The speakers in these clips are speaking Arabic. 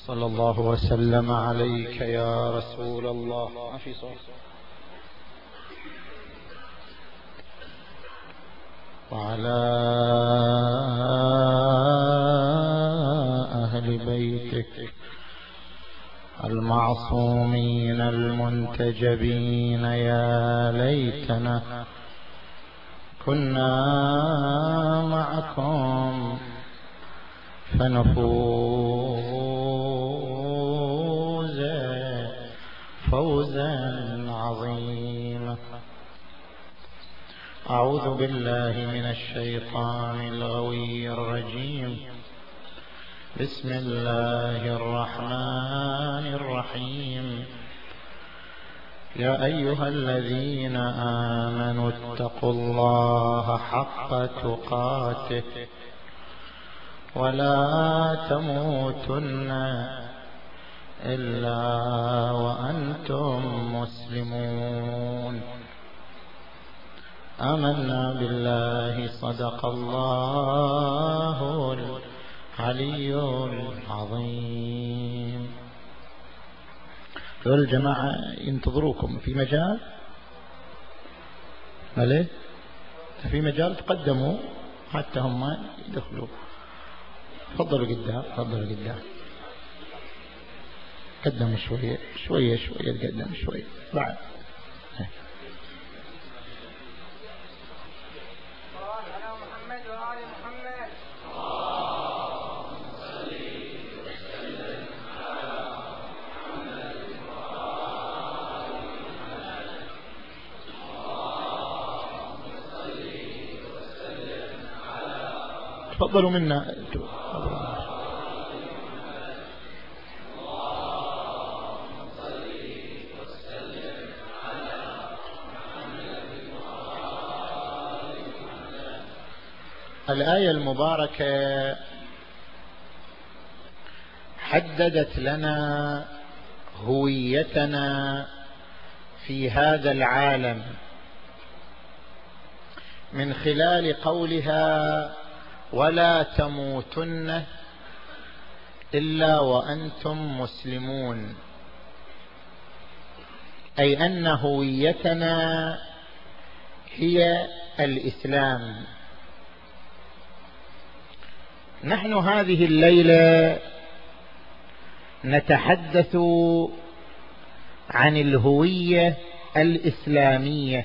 صلى الله وسلم عليك يا رسول الله. ما في صوت. وعلى أهل بيتك المعصومين المنتجبين. يا ليتنا كنا معكم فنفوز فوزا عظيما. أعوذ بالله من الشيطان الغوي الرجيم. بسم الله الرحمن الرحيم. يا أيها الذين آمنوا اتقوا الله حق تقاته ولا تموتن إلا وأنتم مسلمون. آمنا بالله صدق الله العلي العظيم. دول الجماعة ينتظروكم في مجال مليه، في مجال تقدموا حتى هم يدخلوا. تفضلوا قدام، تفضلوا قدام. قدم شوية شوية شوية، تقدم شوية بعد. تفضلوا منا. الآية المباركة حددت لنا هويتنا في هذا العالم من خلال قولها ولا تموتن إلا وأنتم مسلمون، أي أن هويتنا هي الإسلام. نحن هذه الليلة نتحدث عن الهوية الإسلامية،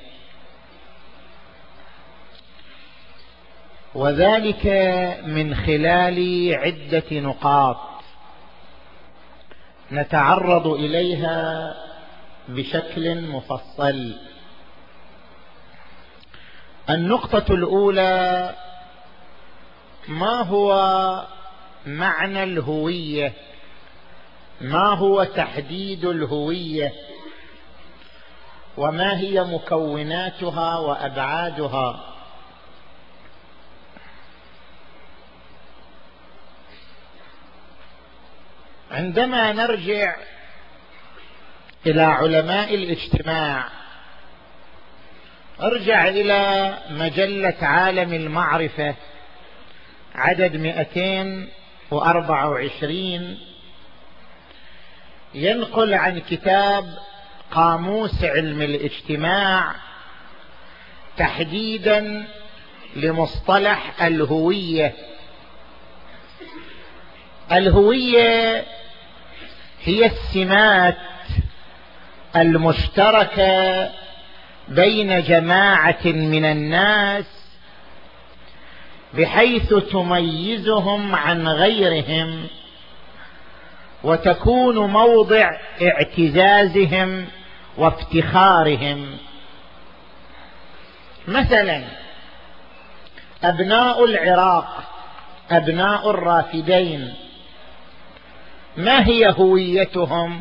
وذلك من خلال عدة نقاط نتعرض إليها بشكل مفصل. النقطة الأولى: ما هو معنى الهوية؟ ما هو تحديد الهوية؟ وما هي مكوناتها وأبعادها؟ عندما نرجع إلى علماء الاجتماع، ارجع إلى مجلة عالم المعرفة عدد 224، ينقل عن كتاب قاموس علم الاجتماع تحديدا لمصطلح الهوية. الهوية هي السمات المشتركة بين جماعة من الناس بحيث تميزهم عن غيرهم وتكون موضع اعتزازهم وافتخارهم. مثلا أبناء العراق، أبناء الرافدين، ما هي هويتهم؟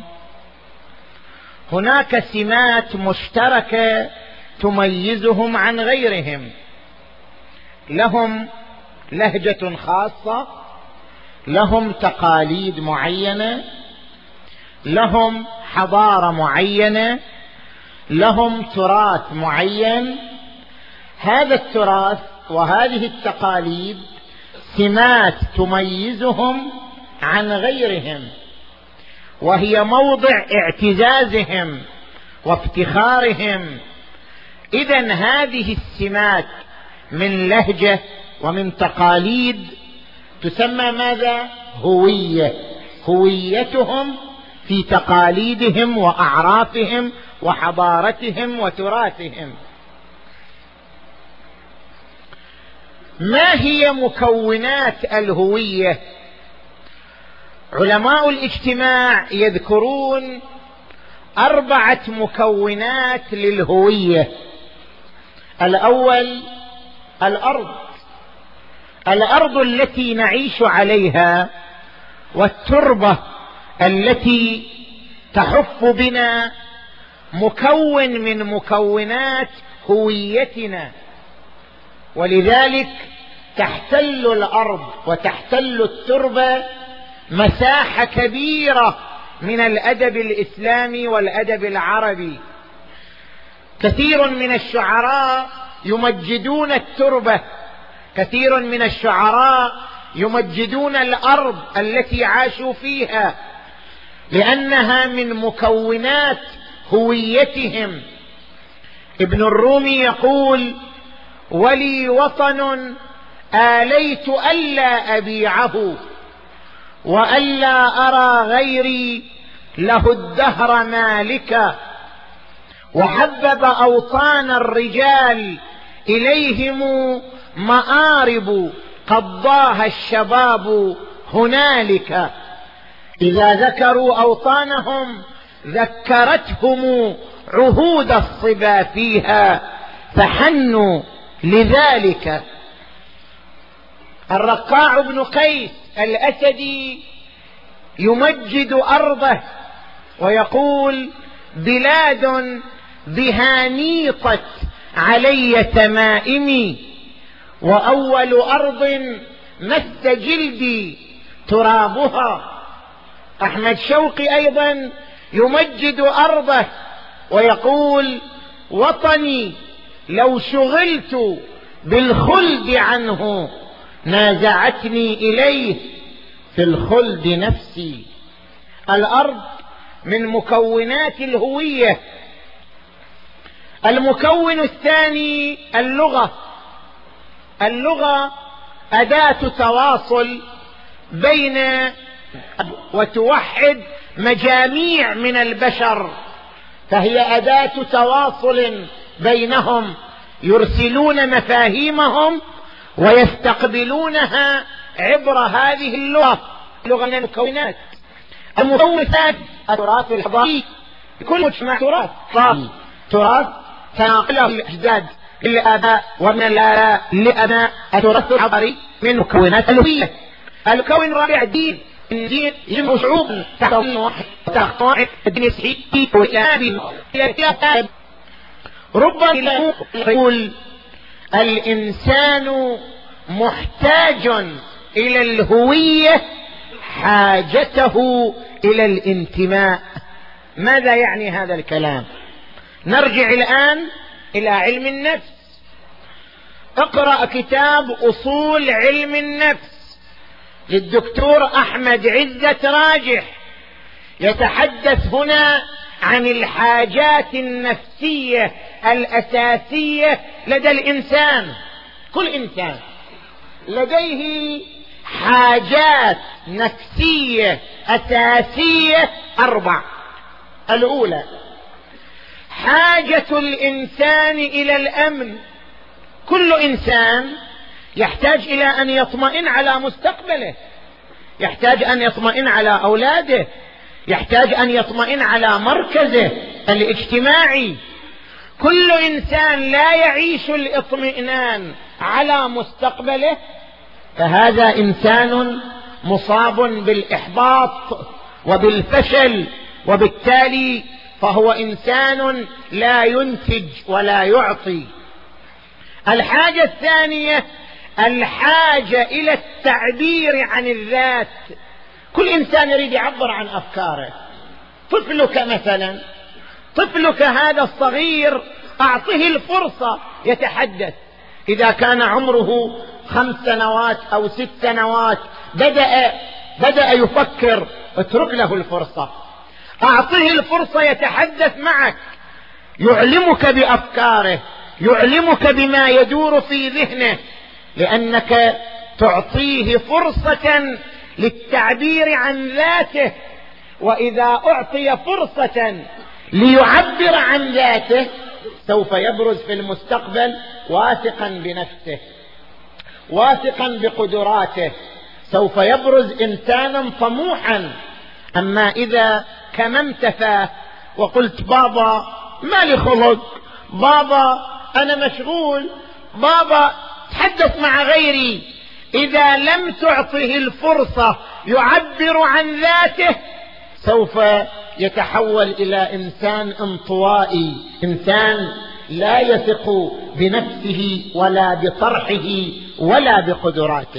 هناك سمات مشتركة تميزهم عن غيرهم. لهم لهجة خاصة، لهم تقاليد معينة، لهم حضارة معينة، لهم تراث معين. هذا التراث وهذه التقاليد سمات تميزهم عن غيرهم. وهي موضع اعتزازهم وافتخارهم. إذن هذه السمات من لهجة ومن تقاليد تسمى ماذا؟ هوية. هويتهم في تقاليدهم وأعرافهم وحضارتهم وتراثهم. ما هي مكونات الهوية؟ علماء الاجتماع يذكرون 4 مكونات للهوية. الأول الأرض التي نعيش عليها والتربة التي تحف بنا مكون من مكونات هويتنا، ولذلك تحتل الأرض وتحتل التربة مساحة كبيرة من الأدب الإسلامي والأدب العربي. كثير من الشعراء يمجدون التربة، كثير من الشعراء يمجدون الأرض التي عاشوا فيها، لأنها من مكونات هويتهم. ابن الرومي يقول: ولي وطن آليت ألا أبيعه وألا أرى غيري له الدهر مالكا، وحبب أوطان الرجال إليهم مآرب قضاها الشباب هنالك. إذا ذكروا أوطانهم ذكرتهم عهود الصبا فيها فحنوا لذلك. الرقاع بن قيس الأسدي يمجد أرضه ويقول: بلاد بها نيطت علي تمائمي، وأول أرض مس جلدي ترابها. أحمد شوقي أيضا يمجد أرضه ويقول: وطني لو شغلت بالخلد عنه نازعتني إليه في الخلد نفسي. الأرض من مكونات الهوية. المكون الثاني اللغة أداة تواصل بين وتوحد مجاميع من البشر، فهي أداة تواصل بينهم، يرسلون مفاهيمهم ويستقبلونها عبر هذه اللغة من المكونات. المكون الثالث التراث الحضاري. كل مجتمع تراث تناقله الأجداد للآباء ومن الآباء لأبناء. التراث الحضاري من مكونات الهوية. المكون الرابع الدين يجمع شعوب تحت واحد تحت الدين الصحيحي والإسلامي. ربما يقول الإنسان محتاج إلى الهوية حاجته إلى الانتماء. ماذا يعني هذا الكلام؟ نرجع الآن إلى علم النفس. اقرأ كتاب أصول علم النفس للدكتور أحمد عزت راجح، يتحدث هنا عن الحاجات النفسية الأساسية لدى الإنسان. كل إنسان لديه حاجات نفسية أساسية 4. الأولى حاجة الإنسان إلى الأمن. كل إنسان يحتاج إلى أن يطمئن على مستقبله، يحتاج أن يطمئن على أولاده، يحتاج أن يطمئن على مركزه الاجتماعي. كل إنسان لا يعيش الاطمئنان على مستقبله فهذا إنسان مصاب بالإحباط وبالفشل، وبالتالي فهو إنسان لا ينتج ولا يعطي. الحاجة الثانية الحاجة إلى التعبير عن الذات. كل إنسان يريد يعبر عن أفكاره. طفلك مثلا، طفلك هذا الصغير أعطه الفرصة يتحدث. إذا كان عمره 5 سنوات أو 6 سنوات بدأ يفكر، اترك له الفرصة. أعطه الفرصة يتحدث معك، يعلمك بأفكاره، يعلمك بما يدور في ذهنه، لأنك تعطيه فرصة للتعبير عن ذاته. وإذا أعطي فرصة ليعبر عن ذاته سوف يبرز في المستقبل واثقا بنفسه، واثقا بقدراته، سوف يبرز إنسانا طموحا. أما إذا كممت فاه وقلت بابا ما لي خلق، بابا أنا مشغول، بابا تحدث مع غيري، إذا لم تعطه الفرصة يعبر عن ذاته سوف يتحول إلى إنسان انطوائي، إنسان لا يثق بنفسه ولا بطرحه ولا بقدراته.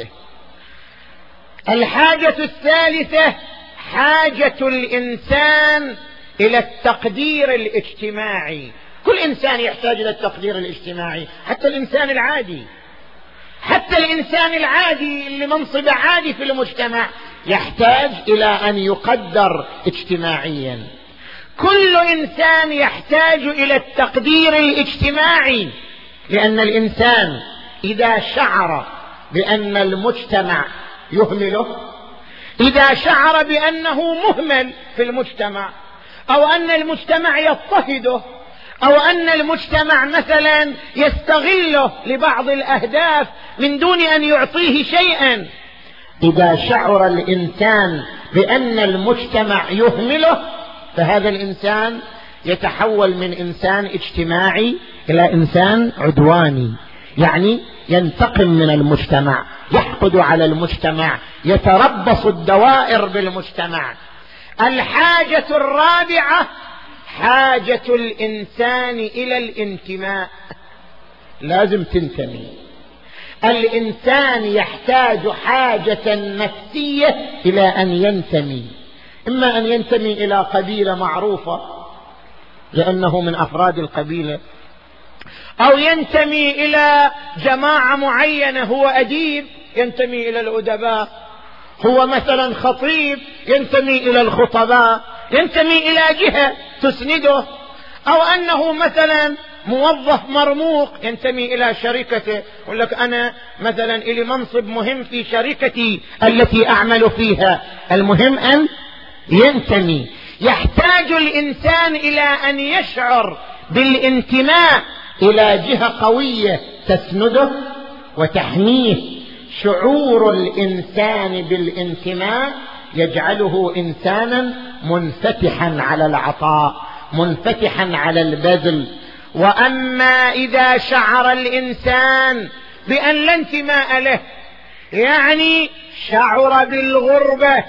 الحاجة الثالثة حاجة الإنسان إلى التقدير الاجتماعي. كل إنسان يحتاج إلى التقدير الاجتماعي، حتى الإنسان العادي، حتى الإنسان العادي اللي منصبه عادي في المجتمع يحتاج إلى أن يقدر اجتماعيا. كل إنسان يحتاج إلى التقدير الاجتماعي، لأن الإنسان إذا شعر بأن المجتمع يهمله، إذا شعر بأنه مهمل في المجتمع، أو أن المجتمع يضطهده، أو أن المجتمع مثلا يستغله لبعض الأهداف من دون أن يعطيه شيئا، إذا شعر الإنسان بأن المجتمع يهمله فهذا الإنسان يتحول من إنسان اجتماعي إلى إنسان عدواني، يعني ينتقم من المجتمع، يحقد على المجتمع، يتربص الدوائر بالمجتمع. الحاجة الرابعة حاجة الإنسان إلى الانتماء. لازم تنتمي. الإنسان يحتاج حاجة نفسية إلى أن ينتمي، إما أن ينتمي إلى قبيلة معروفة لأنه من أفراد القبيلة، أو ينتمي إلى جماعة معينة، هو أديب ينتمي إلى الأدباء، هو مثلا خطيب ينتمي إلى الخطباء، ينتمي إلى جهة تسنده، أو أنه مثلا موظف مرموق ينتمي إلى شركته، يقول لك أنا مثلا إلي منصب مهم في شركتي التي أعمل فيها. المهم أن ينتمي. يحتاج الإنسان إلى أن يشعر بالانتماء إلى جهة قوية تسنده وتحميه. شعور الإنسان بالانتماء يجعله إنسانا منفتحا على العطاء، منفتحا على البذل. وأما إذا شعر الإنسان بأن لا انتماء له، يعني شعر بالغربة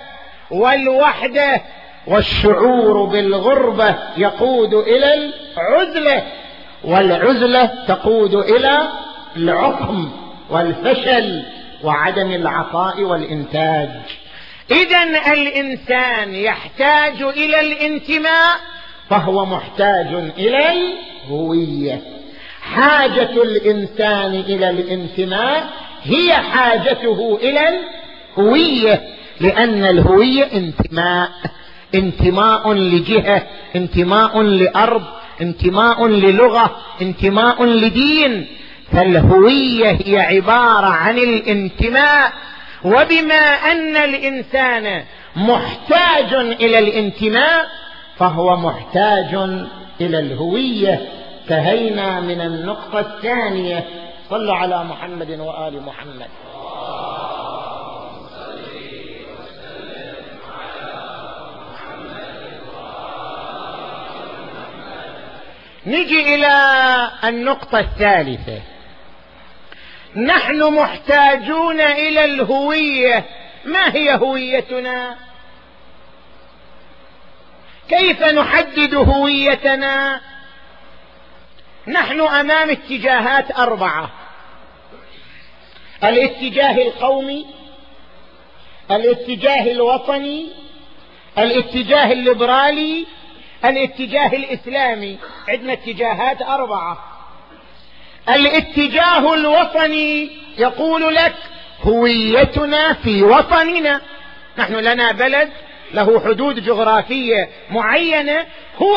والوحدة، والشعور بالغربة يقود إلى العزلة، والعزلة تقود إلى العقم والفشل وعدم العطاء والإنتاج. إذن الإنسان يحتاج إلى الانتماء، فهو محتاج إلى الهوية. حاجة الإنسان إلى الانتماء هي حاجته إلى الهوية، لأن الهوية انتماء، انتماء لجهة، انتماء لأرض، انتماء للغة، انتماء لدين. فالهوية هي عبارة عن الانتماء. وبما أن الإنسان محتاج إلى الانتماء فهو محتاج إلى الهوية. انتهينا من النقطة الثانية. صلوا على محمد وآل محمد. نجي إلى النقطة الثالثة. نحن محتاجون إلى الهوية. ما هي هويتنا؟ كيف نحدد هويتنا؟ نحن أمام اتجاهات 4: الاتجاه القومي، الاتجاه الوطني، الاتجاه الليبرالي، الاتجاه الإسلامي. عندنا اتجاهات 4. الاتجاه الوطني يقول لك هويتنا في وطننا، نحن لنا بلد له حدود جغرافية معينة، هو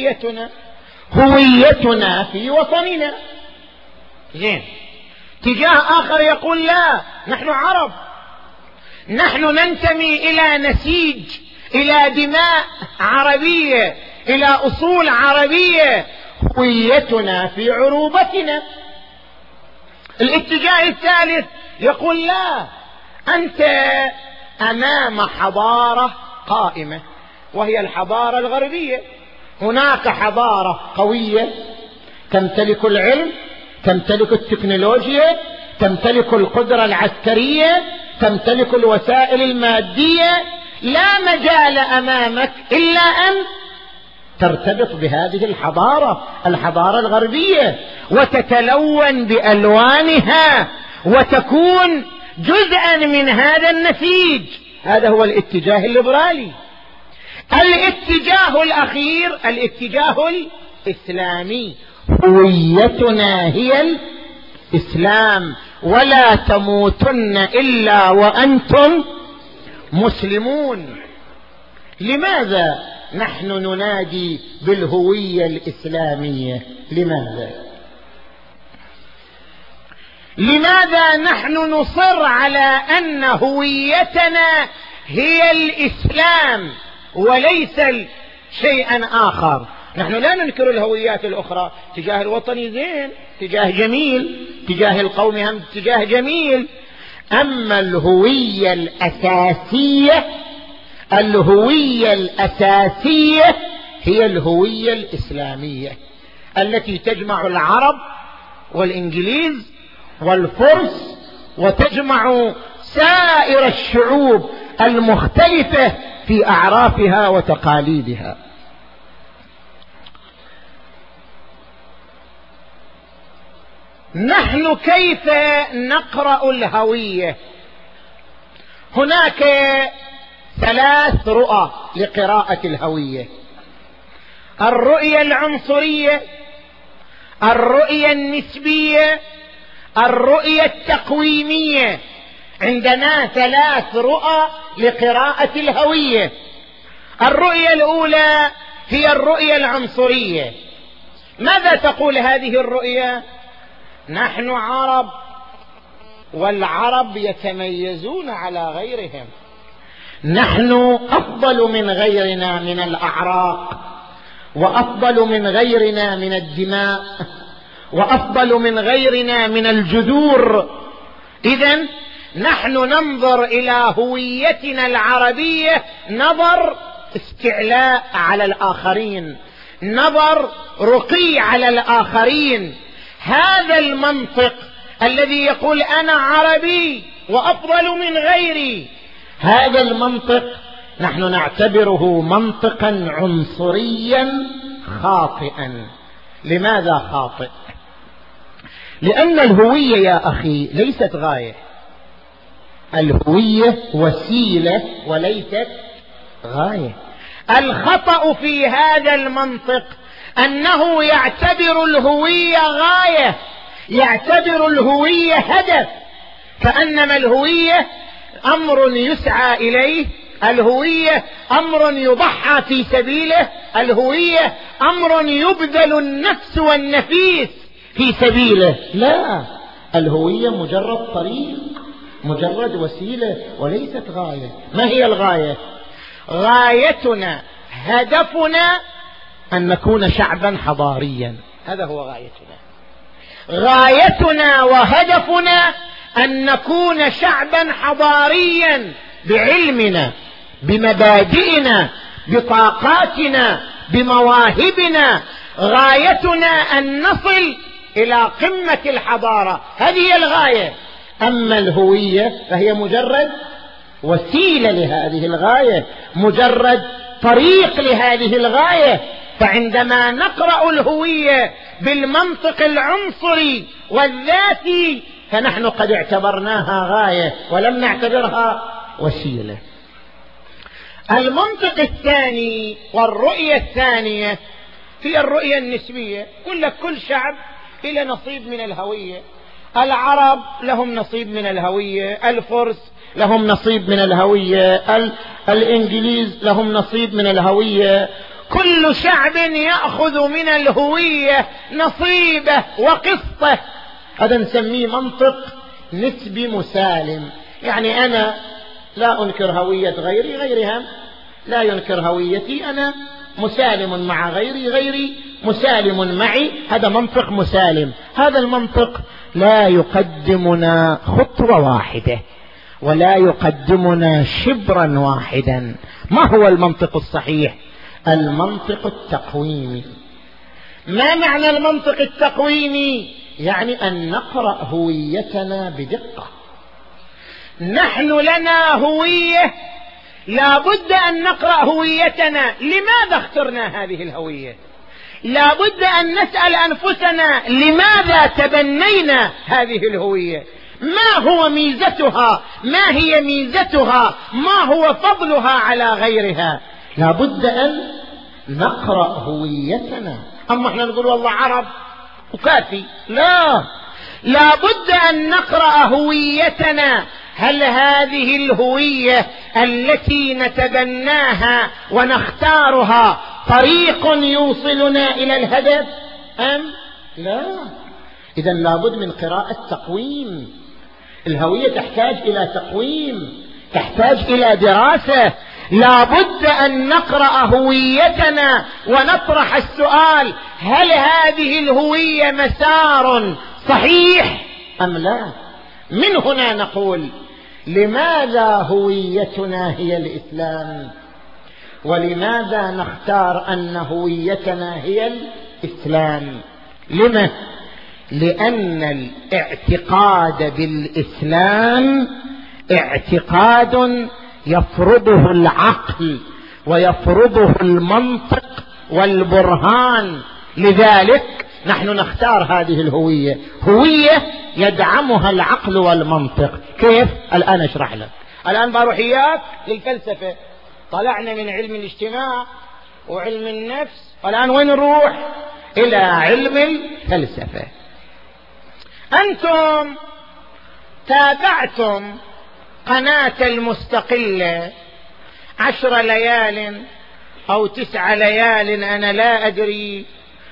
هويتنا في وطننا. زين، اتجاه آخر يقول لا، نحن عرب، نحن ننتمي إلى نسيج، إلى دماء عربية، إلى أصول عربية، هويتنا في عروبتنا. الاتجاه الثالث يقول لا، أنت أمام حضارة قائمة وهي الحضارة الغربية. هناك حضارة قوية تمتلك العلم، تمتلك التكنولوجيا، تمتلك القدرة العسكرية، تمتلك الوسائل المادية، لا مجال أمامك إلا أن ترتبط بهذه الحضارة الغربية، وتتلون بألوانها وتكون جزءا من هذا النسيج. هذا هو الاتجاه الليبرالي. الاتجاه الأخير الاتجاه الإسلامي، هويتنا هي الإسلام، ولا تموتن إلا وأنتم مسلمون. لماذا نحن ننادي بالهوية الإسلامية؟ لماذا نحن نصر على أن هويتنا هي الإسلام وليس شيئا آخر؟ نحن لا ننكر الهويات الأخرى، تجاه الوطني زين، تجاه جميل، تجاه القوم هم تجاه جميل، أما الهوية الأساسية هي الهوية الإسلامية التي تجمع العرب والإنجليز والفرس، وتجمع سائر الشعوب المختلفة في أعرافها وتقاليدها. نحن كيف نقرأ الهوية؟ هناك 3 رؤى لقراءة الهوية: الرؤية العنصرية، الرؤية النسبية، الرؤية التقويمية. عندنا 3 رؤى لقراءة الهوية. الرؤية الأولى هي الرؤية العنصرية. ماذا تقول هذه الرؤية؟ نحن عرب، والعرب يتميزون على غيرهم، نحن أفضل من غيرنا من الأعراق، وأفضل من غيرنا من الدماء، وأفضل من غيرنا من الجذور. إذن نحن ننظر إلى هويتنا العربية نظر استعلاء على الآخرين، نظر رقي على الآخرين. هذا المنطق الذي يقول أنا عربي وأفضل من غيري، هذا المنطق نحن نعتبره منطقا عنصريا خاطئا. لماذا خاطئ؟ لأن الهوية يا أخي ليست غاية، الهوية وسيلة وليست غاية. الخطأ في هذا المنطق أنه يعتبر الهوية غاية، يعتبر الهوية هدف، كأنما الهوية أمر يسعى إليه، الهوية أمر يضحى في سبيله، الهوية أمر يبذل النفس والنفيس في سبيله. لا، الهوية مجرد طريق، مجرد وسيلة وليست غاية. ما هي الغاية؟ غايتنا، هدفنا أن نكون شعبا حضاريا، هذا هو غايتنا. غايتنا وهدفنا أن نكون شعبا حضاريا بعلمنا، بمبادئنا، بطاقاتنا، بمواهبنا. غايتنا أن نصل إلى قمة الحضارة، هذه هي الغاية. أما الهوية فهي مجرد وسيلة لهذه الغاية، مجرد طريق لهذه الغاية. فعندما نقرأ الهوية بالمنطق العنصري والذاتي فنحن قد اعتبرناها غاية ولم نعتبرها وسيلة. المنطق الثاني والرؤية الثانية هي الرؤية النسبية. يقول لك كل شعب له نصيب من الهوية، العرب لهم نصيب من الهوية، الفرس لهم نصيب من الهوية، الإنجليز لهم نصيب من الهوية، كل شعب يأخذ من الهوية نصيبه وقسطه. هذا نسميه منطق نسبي مسالم. يعني أنا لا أنكر هوية غيري، غيرها لا ينكر هويتي، أنا مسالم مع غيري، غيري مسالم معي. هذا منطق مسالم. هذا المنطق لا يقدمنا خطوة واحدة ولا يقدمنا شبرا واحدا. ما هو المنطق الصحيح؟ المنطق التقويمي. ما معنى المنطق التقويمي؟ يعني أن نقرأ هويتنا بدقة. نحن لنا هوية، لا بد أن نقرأ هويتنا. لماذا اخترنا هذه الهوية؟ لا بد أن نسأل أنفسنا لماذا تبنينا هذه الهوية؟ ما هو ميزتها؟ ما هي ميزتها؟ ما هو فضلها على غيرها؟ لا بد أن نقرأ هويتنا. أما احنا نقول والله عرب وكافي، لا بد أن نقرأ هويتنا. هل هذه الهوية التي نتبناها ونختارها طريق يوصلنا إلى الهدف أم لا؟ إذن لابد من قراءة تقويم. الهوية تحتاج إلى تقويم، تحتاج إلى دراسة. لابد أن نقرأ هويتنا ونطرح السؤال: هل هذه الهوية مسار صحيح أم لا؟ من هنا نقول: لماذا هويتنا هي الإسلام؟ ولماذا نختار أن هويتنا هي الإسلام؟ لما؟ لأن الاعتقاد بالإسلام اعتقاد يفرضه العقل ويفرضه المنطق والبرهان. لذلك نحن نختار هذه الهوية، هوية يدعمها العقل والمنطق. كيف؟ الآن أشرح لك. الآن بروح إياك للفلسفة. طلعنا من علم الاجتماع وعلم النفس، والآن وين نروح؟ إلى علم الفلسفة. أنتم تابعتم قناة المستقلة 10 ليال أو 9 ليال، أنا لا أدري.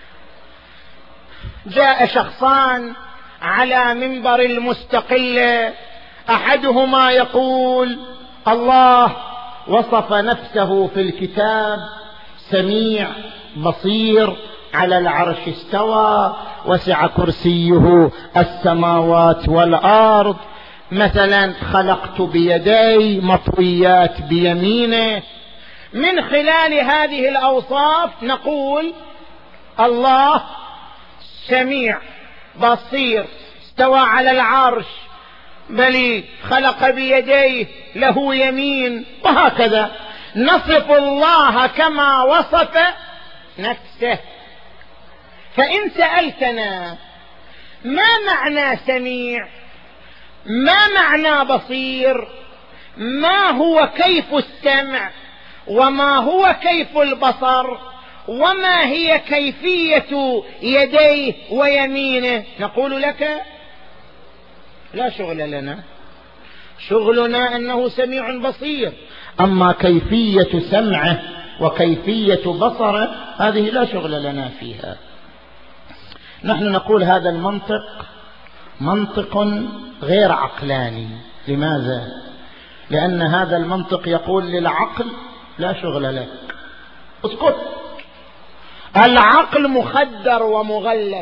جاء شخصان على منبر المستقلة، أحدهما يقول: الله وصف نفسه في الكتاب سميع بصير، على العرش استوى، وسع كرسيه السماوات والأرض، مثلا خلقت بيدي، مطويات بيمينه. من خلال هذه الأوصاف نقول: الله سميع بصير، استوى على العرش، بل خلق بيديه، له يمين، وهكذا نصف الله كما وصف نفسه. فإن سألتنا ما معنى سميع، ما معنى بصير، ما هو كيف السمع، وما هو كيف البصر، وما هي كيفية يديه ويمينه، نقول لك: لا شغل لنا، شغلنا أنه سميع بصير. أما كيفية سمعه وكيفية بصره هذه لا شغل لنا فيها. نحن نقول هذا المنطق منطق غير عقلاني. لماذا؟ لأن هذا المنطق يقول للعقل: لا شغل لك، اسكت. العقل مخدر ومغلف،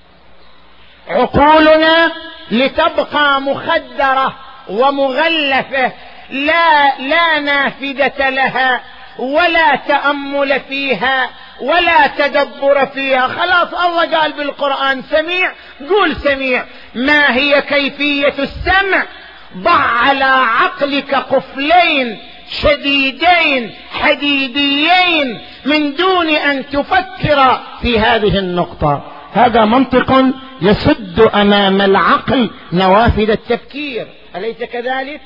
عقولنا لتبقى مخدرة ومغلفة، لا نافذة لها ولا تأمل فيها ولا تدبر فيها. خلاص الله قال بالقرآن سميع، قول سميع. ما هي كيفية السمع؟ ضع على عقلك قفلين شديدين حديديين من دون أن تفكر في هذه النقطة. هذا منطق يسد أمام العقل نوافذ التفكير، أليس كذلك؟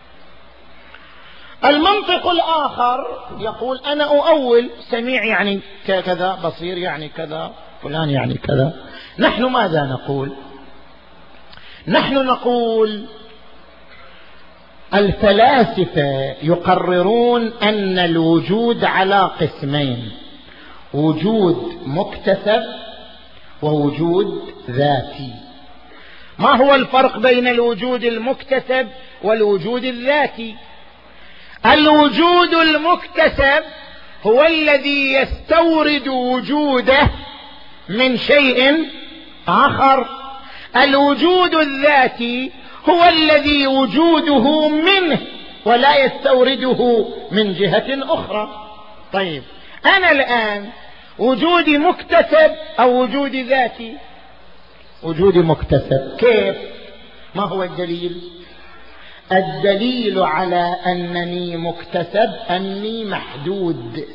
المنطق الآخر يقول: أنا أؤول، سميع يعني كذا، بصير يعني كذا، فلان يعني كذا. نحن ماذا نقول؟ نحن نقول الفلاسفة يقررون أن الوجود على قسمين: وجود مكتسب ووجود ذاتي. ما هو الفرق بين الوجود المكتسب والوجود الذاتي؟ الوجود المكتسب هو الذي يستورد وجوده من شيء آخر. الوجود الذاتي هو الذي وجوده منه ولا يستورده من جهة أخرى. طيب، أنا الآن وجودي مكتسب أو وجودي ذاتي؟ وجودي مكتسب. كيف؟ ما هو الدليل؟ الدليل على أنني مكتسب أني محدود.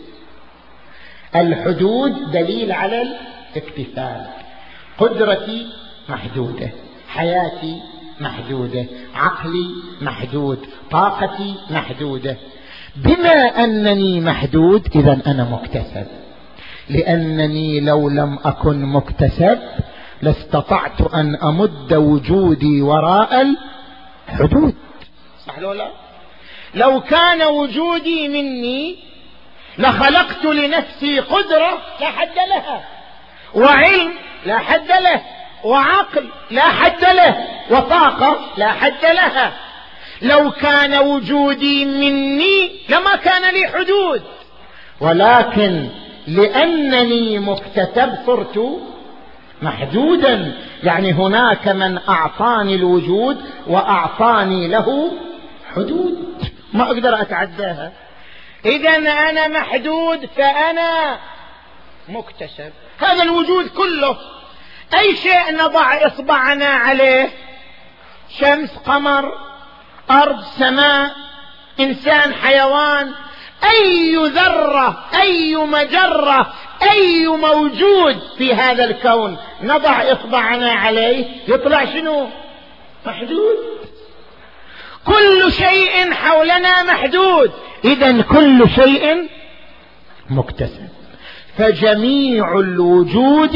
الحدود دليل على الاكتساب. قدرتي محدودة، حياتي محدودة، عقلي محدود، طاقتي محدودة. بما أنني محدود إذن أنا مكتسب، لأنني لو لم أكن مكتسب لاستطعت أن أمد وجودي وراء الحدود. صح لو لا؟ لو كان وجودي مني لخلقت لنفسي قدرة لا حد لها، وعلم لا حد له، وعقل لا حد له، وطاقة لا حد لها. لو كان وجودي مني لما كان لي حدود، ولكن لأنني مكتسب صرت محدودا. يعني هناك من أعطاني الوجود وأعطاني له حدود ما أقدر أتعداها. إذن أنا محدود فأنا مكتسب. هذا الوجود كله أي شيء نضع إصبعنا عليه، شمس، قمر، أرض، سماء، إنسان، حيوان، أي ذرة، أي مجرة، أي موجود في هذا الكون نضع إصبعنا عليه يطلع شنو؟ محدود. كل شيء حولنا محدود، إذن كل شيء مكتسب. فجميع الوجود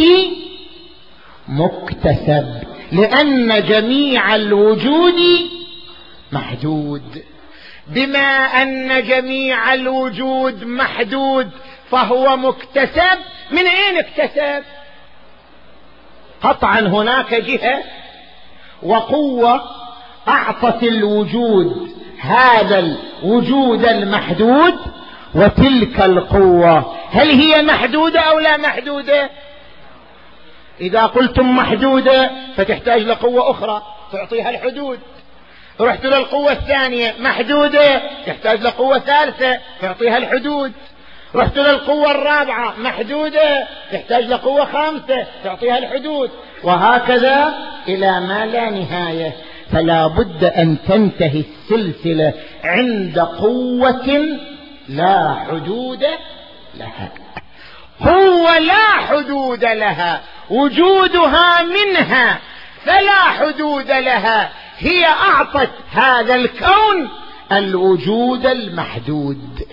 مكتسب، لأن جميع الوجود محدود. بما أن جميع الوجود محدود فهو مكتسب. من أين اكتسب؟ قطعا هناك جهة وقوة أعطت الوجود هذا الوجود المحدود، وتلك القوة هل هي محدودة أو لا محدودة؟ إذا قلتم محدودة فتحتاج لقوة أخرى تعطيها الحدود. رحت للقوة الثانية محدودة، تحتاج لقوة ثالثة تعطيها الحدود. رحت للقوة الرابعة محدودة، تحتاج لقوة خامسة تعطيها الحدود، وهكذا إلى ما لا نهاية. فلا بد أن تنتهي السلسلة عند قوة لا حدود لها. قوة لا حدود لها، وجودها منها فلا حدود لها، هي أعطت هذا الكون الوجود المحدود.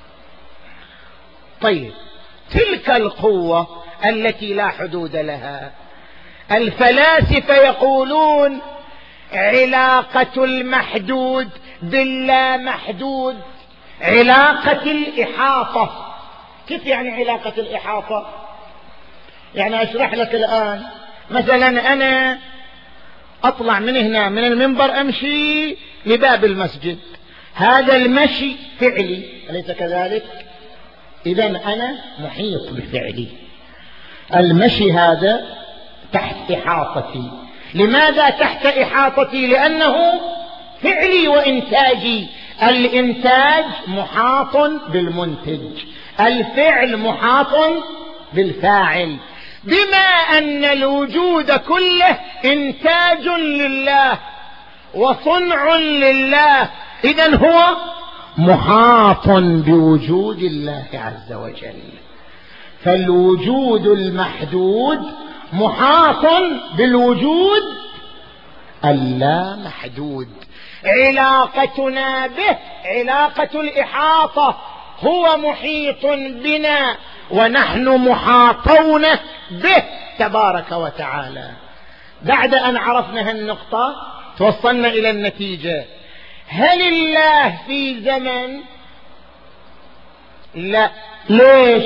طيب، تلك القوة التي لا حدود لها الفلاسفة يقولون علاقة المحدود باللا محدود علاقة الإحاطة. كيف يعني علاقة الإحاطة؟ يعني أشرح لك الآن. مثلا أنا أطلع من هنا من المنبر أمشي لباب المسجد، هذا المشي فعلي أليس كذلك؟ إذن أنا محيط بفعلي. المشي هذا تحت إحاطتي. لماذا تحت إحاطتي؟ لأنه فعلي وإنتاجي. الإنتاج محاط بالمنتج، الفعل محاط بالفاعل. بما أن الوجود كله إنتاج لله وصنع لله، إذن هو محاط بوجود الله عز وجل. فالوجود المحدود محاط بالوجود اللا محدود. علاقتنا به علاقة الإحاطة، هو محيط بنا ونحن محاطون به تبارك وتعالى. بعد أن عرفنا هالنقطة توصلنا إلى النتيجة. هل الله في زمن؟ لا. ليش؟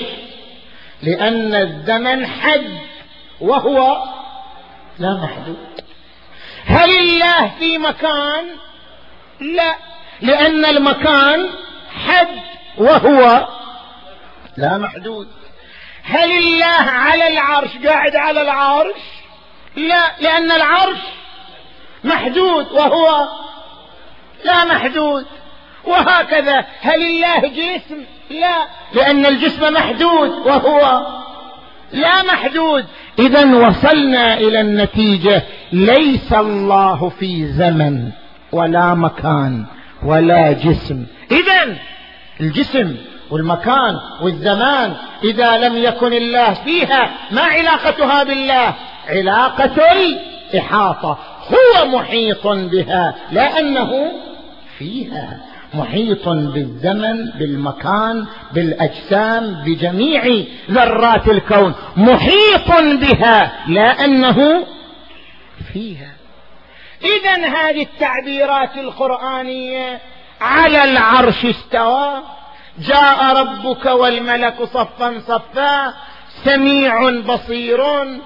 لأن الزمن حد وهو لا محدود. هل الله في مكان؟ لا، لأن المكان حد وهو لا محدود. هل الله على العرش قاعد على العرش؟ لا، لأن العرش محدود وهو لا محدود. وهكذا هل الله جسم؟ لا، لأن الجسم محدود وهو لا محدود. إذن وصلنا إلى النتيجة: ليس الله في زمن ولا مكان ولا جسم. إذن الجسم والمكان والزمان إذا لم يكن الله فيها، ما علاقتها بالله؟ علاقة الإحاطة. هو محيط بها، لا أنه فيها، محيط بالزمن، بالمكان، بالأجسام، بجميع ذرات الكون، محيط بها لا أنه فيها. إذن هذه التعبيرات القرآنية: على العرش استوى، جاء ربك والملك صفا صفا، سميع بصير،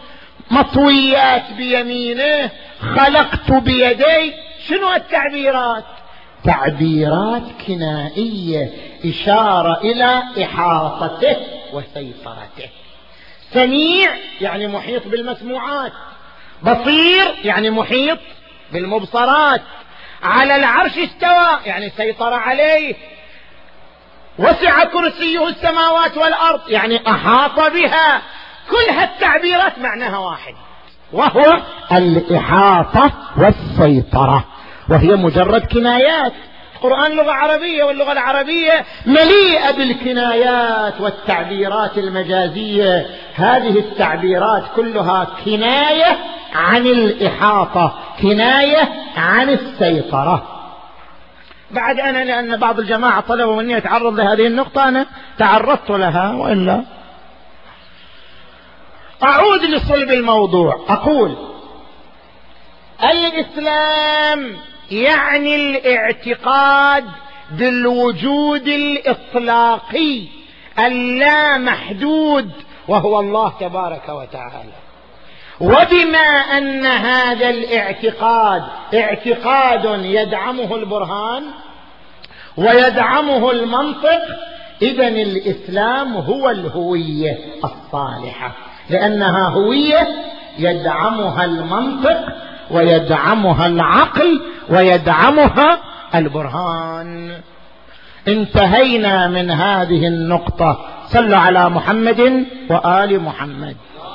مطويات بيمينه، خلقت بيدي. شنو التعبيرات؟ تعبيرات كنائية، إشارة إلى إحاطته وسيطرته. سميع يعني محيط بالمسموعات، بصير يعني محيط بالمبصرات، على العرش استوى يعني سيطر عليه، وسع كرسيه السماوات والأرض يعني أحاط بها. كل هالتعبيرات معناها واحد، وهو الإحاطة والسيطرة، وهي مجرد كنايات. القرآن لغة عربية، واللغة العربية مليئة بالكنايات والتعبيرات المجازية. هذه التعبيرات كلها كناية عن الإحاطة، كناية عن السيطرة. بعد أنا لأن بعض الجماعة طلبوا مني أتعرض لهذه النقطة، أنا تعرضت لها، وإلا أعود لصلب الموضوع. أقول: الإسلام يعني الاعتقاد بالوجود الإطلاقي اللا محدود، وهو الله تبارك وتعالى. وبما أن هذا الاعتقاد اعتقاد يدعمه البرهان ويدعمه المنطق، إذن الإسلام هو الهوية الصالحة، لأنها هوية يدعمها المنطق ويدعمها العقل ويدعمها البرهان. انتهينا من هذه النقطة. صلوا على محمد وآل محمد.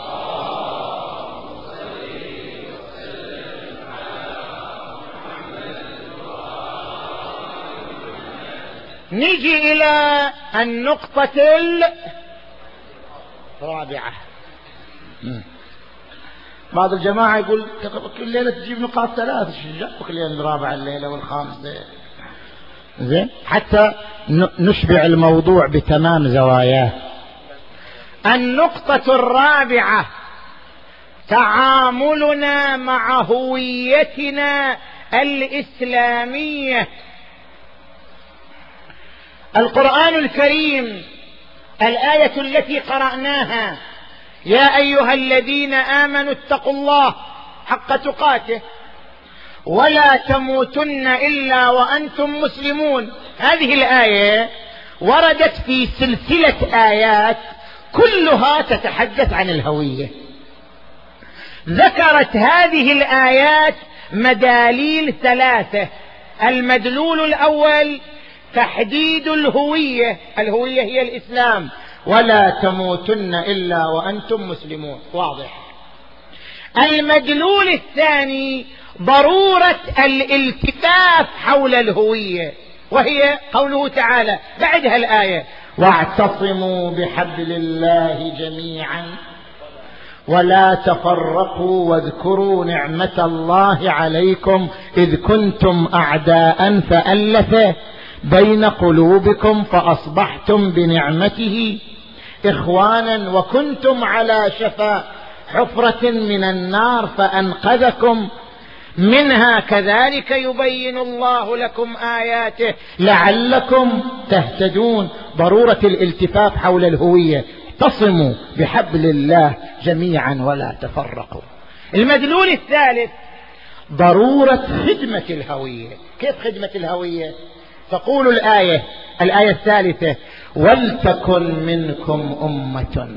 نجي إلى النقطة الرابعة. بعض الجماعة يقول كل ليلة تجيب نقاط 3، شجعوا كل يوم الرابعة الليلة والخامسة، زين حتى نشبع الموضوع بتمام زواياه. النقطة الرابعة: تعاملنا مع هويتنا الإسلامية. القرآن الكريم الآية التي قرأناها: يا أيها الذين آمنوا اتقوا الله حق تقاته ولا تموتن إلا وأنتم مسلمون. هذه الآية وردت في سلسلة آيات كلها تتحدث عن الهوية. ذكرت هذه الآيات مداليل 3. المدلول الأول تحديد الهوية، الهوية هي الإسلام، ولا تموتن إلا وأنتم مسلمون، واضح. المدلول الثاني ضرورة الالتفاف حول الهوية، وهي قوله تعالى بعدها الآية: واعتصموا بحبل الله جميعا ولا تفرقوا واذكروا نعمة الله عليكم إذ كنتم أعداء فألف بين قلوبكم فأصبحتم بنعمته إخوانا وكنتم على شفا حفرة من النار فأنقذكم منها كذلك يبين الله لكم آياته لعلكم تهتدون. ضرورة الالتفاف حول الهوية. اعتصموا بحبل الله جميعا ولا تفرقوا. المدلول الثالث ضرورة خدمة الهوية. كيف خدمة الهوية؟ تقول الآية الثالثة: ولتكن منكم أمة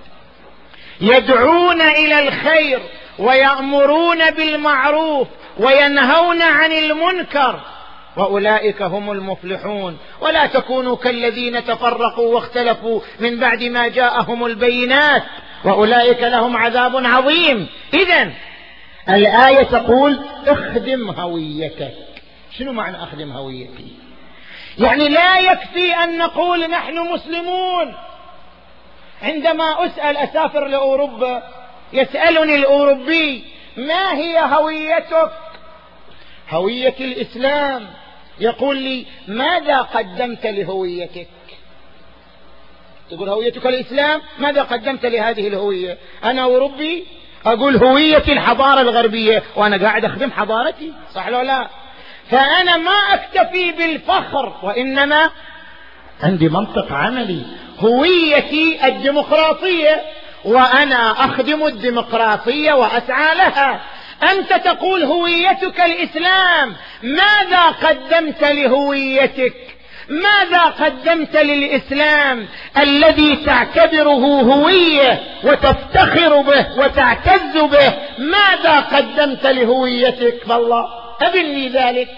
يدعون إلى الخير ويأمرون بالمعروف وينهون عن المنكر وأولئك هم المفلحون. ولا تكونوا كالذين تفرقوا واختلفوا من بعد ما جاءهم البينات وأولئك لهم عذاب عظيم. إذن الآية تقول اخدم هويتك. شنو معنى اخدم هويتي؟ يعني لا يكفي أن نقول نحن مسلمون. عندما أسافر لأوروبا يسألني الأوروبي: ما هي هويتك؟ هوية الإسلام. يقول لي: ماذا قدمت لهويتك؟ تقول هويتك الإسلام، ماذا قدمت لهذه الهوية؟ أنا أوروبي أقول هويتي الحضارة الغربية وأنا قاعد أخدم حضارتي، صح ولا لا؟ فأنا ما أكتفي بالفخر، وإنما عندي منطق عملي. هويتي الديمقراطية وأنا أخدم الديمقراطية وأسعى لها. أنت تقول هويتك الإسلام، ماذا قدمت لهويتك؟ ماذا قدمت للإسلام الذي تعتبره هوية وتفتخر به وتعتز به؟ ماذا قدمت لهويتك؟ والله أبني ذلك.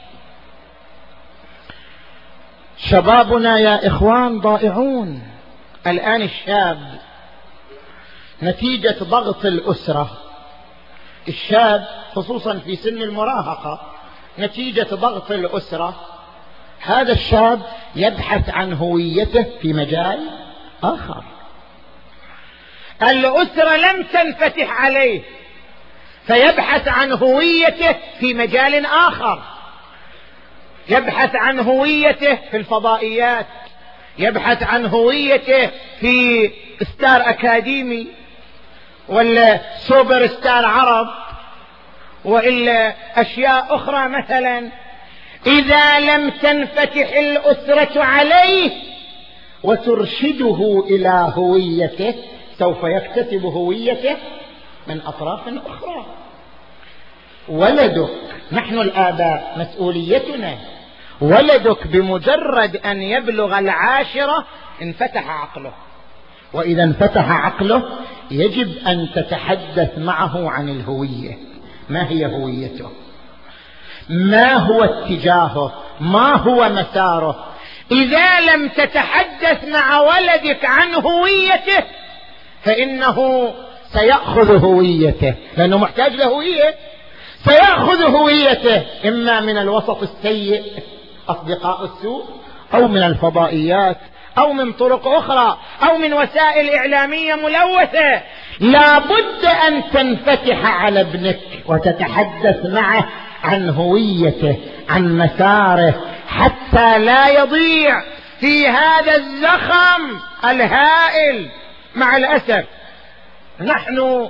شبابنا يا إخوان ضائعون. الآن الشاب نتيجة ضغط الأسرة، الشاب خصوصا في سن المراهقة نتيجة ضغط الأسرة، هذا الشاب يبحث عن هويته في مجال آخر. الأسرة لم تنفتح عليه فيبحث عن هويته في مجال آخر. يبحث عن هويته في الفضائيات، يبحث عن هويته في ستار أكاديمي ولا سوبر ستار عرب وإلا أشياء أخرى. مثلا إذا لم تنفتح الأسرة عليه وترشده إلى هويته سوف يكتسب هويته من أطراف أخرى. ولدك، نحن الآباء مسؤوليتنا، ولدك بمجرد أن يبلغ 10 انفتح عقله، وإذا انفتح عقله يجب أن تتحدث معه عن الهوية. ما هي هويته؟ ما هو اتجاهه؟ ما هو مساره؟ إذا لم تتحدث مع ولدك عن هويته فإنه سيأخذ هويته، لأنه محتاج لهوية. سيأخذ هويته إما من الوسط السيء أصدقاء السوء، أو من الفضائيات، أو من طرق أخرى، أو من وسائل إعلامية ملوثة. لا بد أن تنفتح على ابنك وتتحدث معه عن هويته، عن مساره، حتى لا يضيع في هذا الزخم الهائل. مع الأسف نحن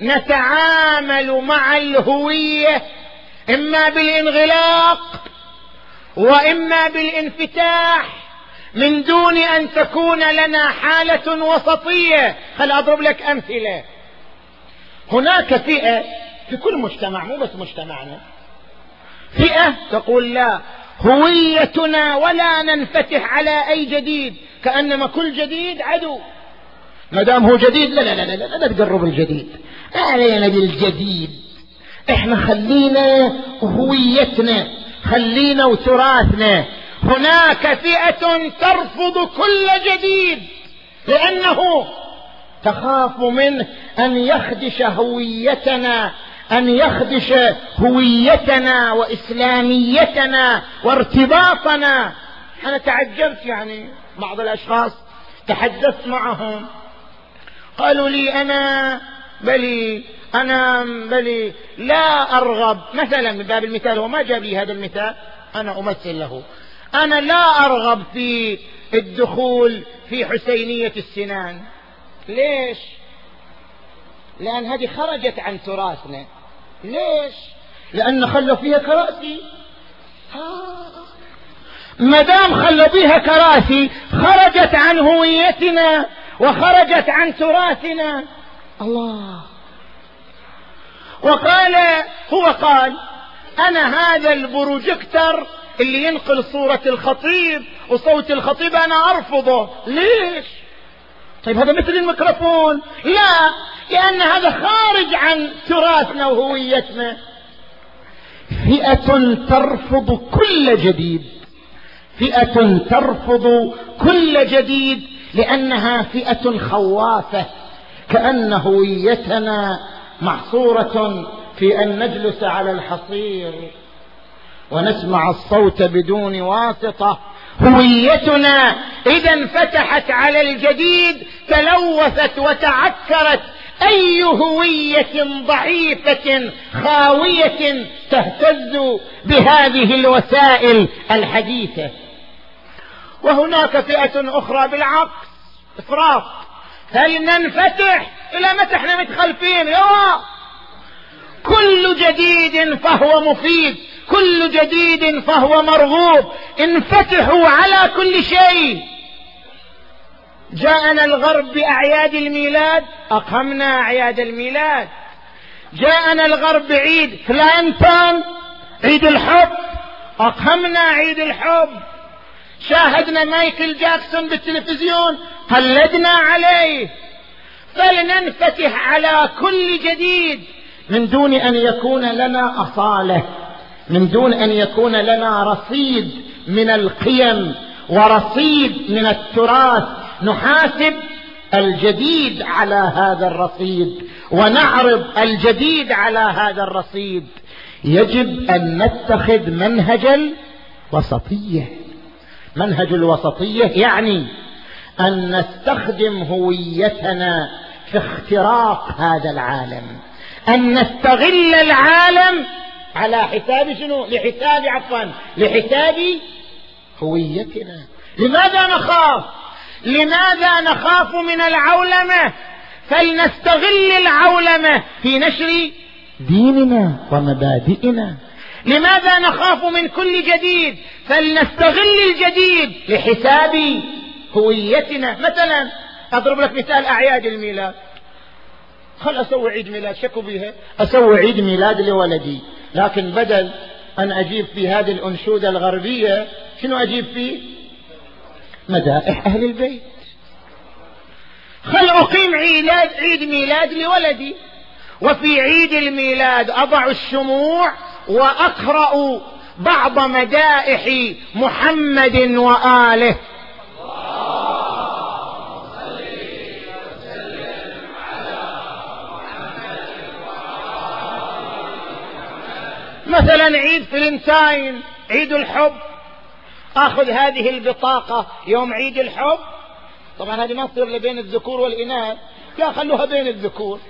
نتعامل مع الهوية إما بالانغلاق وإما بالانفتاح من دون أن تكون لنا حالة وسطية. خل أضرب لك أمثلة. هناك فئة في كل مجتمع، مو بس مجتمعنا، فئة تقول لا هويتنا ولا ننفتح على أي جديد، كأنما كل جديد عدو. ما دام هو جديد لا لا لا لا لا تقرب الجديد، علينا بالجديد، احنا خلينا هويتنا، خلينا وتراثنا. هناك فئة ترفض كل جديد لأنه تخاف منه أن يخدش هويتنا، أن يخدش هويتنا وإسلاميتنا وارتباطنا. أنا تعجبت، يعني بعض الأشخاص تحدثت معهم قالوا لي أنا بلي لا أرغب، مثلا من باب المثال، هو ما جاب لي هذا المثال، أنا أمثل له، أنا لا أرغب في الدخول في حسينية السنان. ليش؟ لأن هذه خرجت عن تراثنا. ليش؟ لأن خلوا فيها كراسي. ما دام خلوا فيها كراسي خرجت عن هويتنا وخرجت عن تراثنا. الله. وقال هو قال أنا هذا البروجيكتور اللي ينقل صورة الخطيب وصوت الخطيب أنا أرفضه. ليش؟ طيب هذا مثل الميكروفون. لا، لأن هذا خارج عن تراثنا وهويتنا. فئة ترفض كل جديد، فئة ترفض كل جديد لأنها فئة خوافة، كأن هويتنا محصورة في أن نجلس على الحصير ونسمع الصوت بدون واسطة. هويتنا إذا انفتحت على الجديد تلوثت وتعكرت. أي هوية ضعيفة خاوية تهتز بهذه الوسائل الحديثة. وهناك فئة أخرى بالعكس، إفراط. هل ننفتح؟ إلى متى احنا متخلفين؟ يا كل جديد فهو مفيد، كل جديد فهو مرغوب. انفتحوا على كل شيء. جاءنا الغرب بأعياد الميلاد، أقمنا أعياد الميلاد. جاءنا الغرب بعيد فلانتون، عيد الحب، أقمنا عيد الحب. شاهدنا مايكل جاكسون بالتلفزيون، قلدنا عليه. فلننفتح على كل جديد من دون أن يكون لنا أصالة، من دون أن يكون لنا رصيد من القيم ورصيد من التراث. نحاسب الجديد على هذا الرصيد ونعرض الجديد على هذا الرصيد. يجب أن نتخذ منهج الوسطية. منهج الوسطية يعني أن نستخدم هويتنا في اختراق هذا العالم، أن نستغل العالم على حساب شنو؟ لحساب هويتنا. لماذا نخاف؟ لماذا نخاف من العولمة؟ فلنستغل العولمة في نشر ديننا ومبادئنا. لماذا نخاف من كل جديد؟ فلنستغل الجديد لحساب هويتنا. مثلا أضرب لك مثال أعياد الميلاد. خل أسوي عيد ميلاد، شكوا بيها، أسوي عيد ميلاد لولدي، لكن بدل أن أجيب في هذه الأنشودة الغربية شنو أجيب فيه؟ مدائح أهل البيت. خل أقيم عيد ميلاد لولدي، وفي عيد الميلاد أضع الشموع وأقرأ بعض مدائح محمد وآله. مثلا عيد فلنتاين، عيد الحب، اخذ هذه البطاقة يوم عيد الحب. طبعا هذه ما تصير بين الذكور والإناث، لا خلوها بين الذكور.